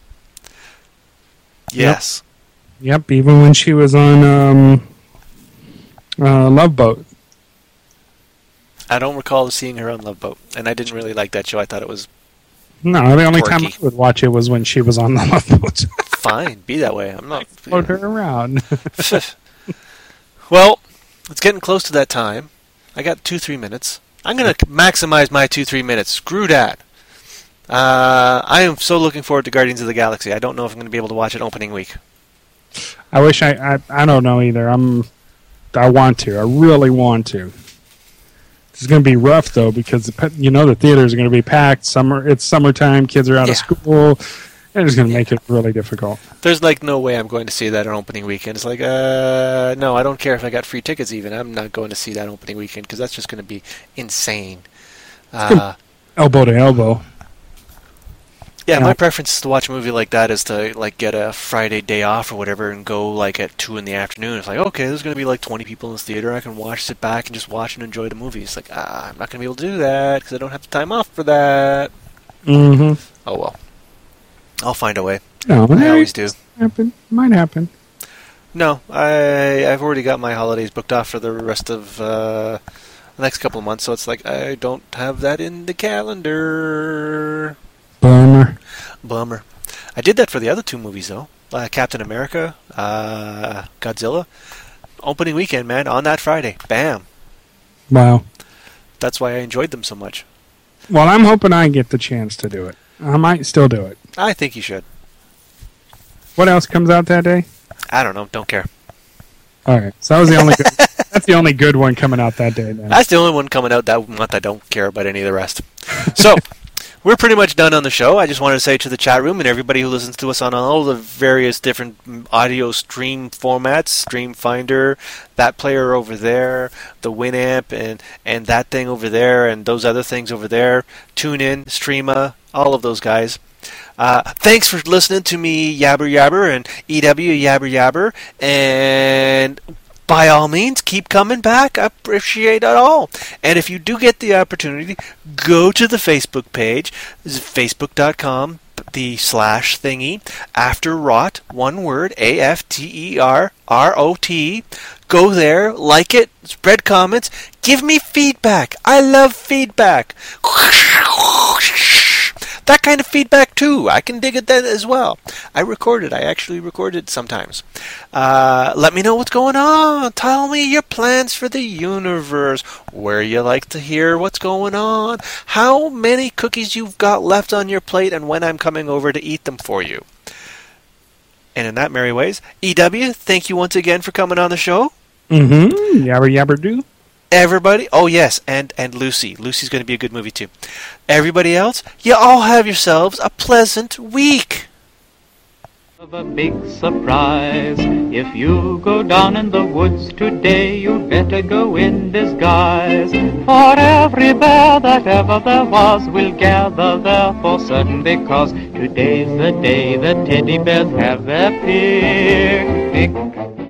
S3: Yes.
S4: Yep, even when she was on um, uh, Love Boat.
S3: I don't recall seeing her on Love Boat, and I didn't really like that show. I thought it was
S4: No, the only time I
S3: Quirky.
S4: would watch it was when she was on the Love Boat.
S3: fine. Be that way. I'm not.
S4: Float her around.
S3: Well, it's getting close to that time. I got two, three minutes. I'm going to maximize my two, three minutes. Screw that. Uh, I am so looking forward to Guardians of the Galaxy. I don't know if I'm going to be able to watch it opening week.
S4: I wish I, I. I don't know either. I'm. I want to. I really want to. It's going to be rough though because the pe- you know the theaters are going to be packed. Summer. It's summertime. Kids are out
S3: Yeah.
S4: of school. They're just going to make it really difficult.
S3: There's like no way I'm going to see that on opening weekend. It's like, uh, no, I don't care if I got free tickets even. I'm not going to see that opening weekend because that's just going to be insane. Uh,
S4: Elbow to elbow.
S3: yeah,
S4: Yeah.
S3: my preference is to watch a movie like that is to like get a Friday day off or whatever and go like at two in the afternoon. It's like, okay, there's going to be like twenty people in this theater. I can watch, sit back, and just watch and enjoy the movie. It's like, ah, I'm not going to be able to do that because I don't have the time off for that.
S4: Mm-hmm.
S3: Oh well, I'll find a way.
S4: No,
S3: I always do.
S4: Happen. Might happen.
S3: No, I I've already got my holidays booked off for the rest of uh, the next couple of months, so it's like I don't have that in the calendar.
S4: Bummer.
S3: Bummer. I did that for the other two movies though. Uh, Captain America, uh, Godzilla. Opening weekend, man, on that Friday. Bam.
S4: Wow.
S3: That's why I enjoyed them so much.
S4: Well, I'm hoping I get the chance to do it. I might still do it.
S3: I think you should.
S4: What else comes out that day?
S3: I don't know. Don't care.
S4: All right. So that was the only. Good, that's the only good one coming out that day. Then.
S3: That's the only one coming out that month. I don't care about any of the rest. So, we're pretty much done on the show. I just wanted to say to the chat room and everybody who listens to us on all the various different audio stream formats, Stream Finder, that player over there, the Winamp, and, and that thing over there, and those other things over there, TuneIn, Streama, all of those guys. Uh, thanks for listening to me yabber yabber and E W yabber yabber, and by all means, keep coming back. I appreciate it all. And if you do get the opportunity, go to the Facebook page. This is facebook dot com, the slash thingy, After Rot, one word, A F T E R R O T. Go there, like it, spread comments, give me feedback. I love feedback. That kind of feedback too. I can dig at that as well. I record it. I actually record it sometimes. Uh, let me know what's going on. Tell me your plans for the universe. Where you like to hear what's going on. How many cookies you've got left on your plate and when I'm coming over to eat them for you. And in that merry ways, E W, thank you once again for coming on the show.
S4: Mm-hmm. Yabber yabber do.
S3: Everybody, oh yes, and, and Lucy. Lucy's going to be a good movie too. Everybody else, you all have yourselves a pleasant week.
S5: Of a big surprise. If you go down in the woods today, you better go in disguise. For every bear that ever there was will gather there for certain, because today's the day the teddy bears have their picnic.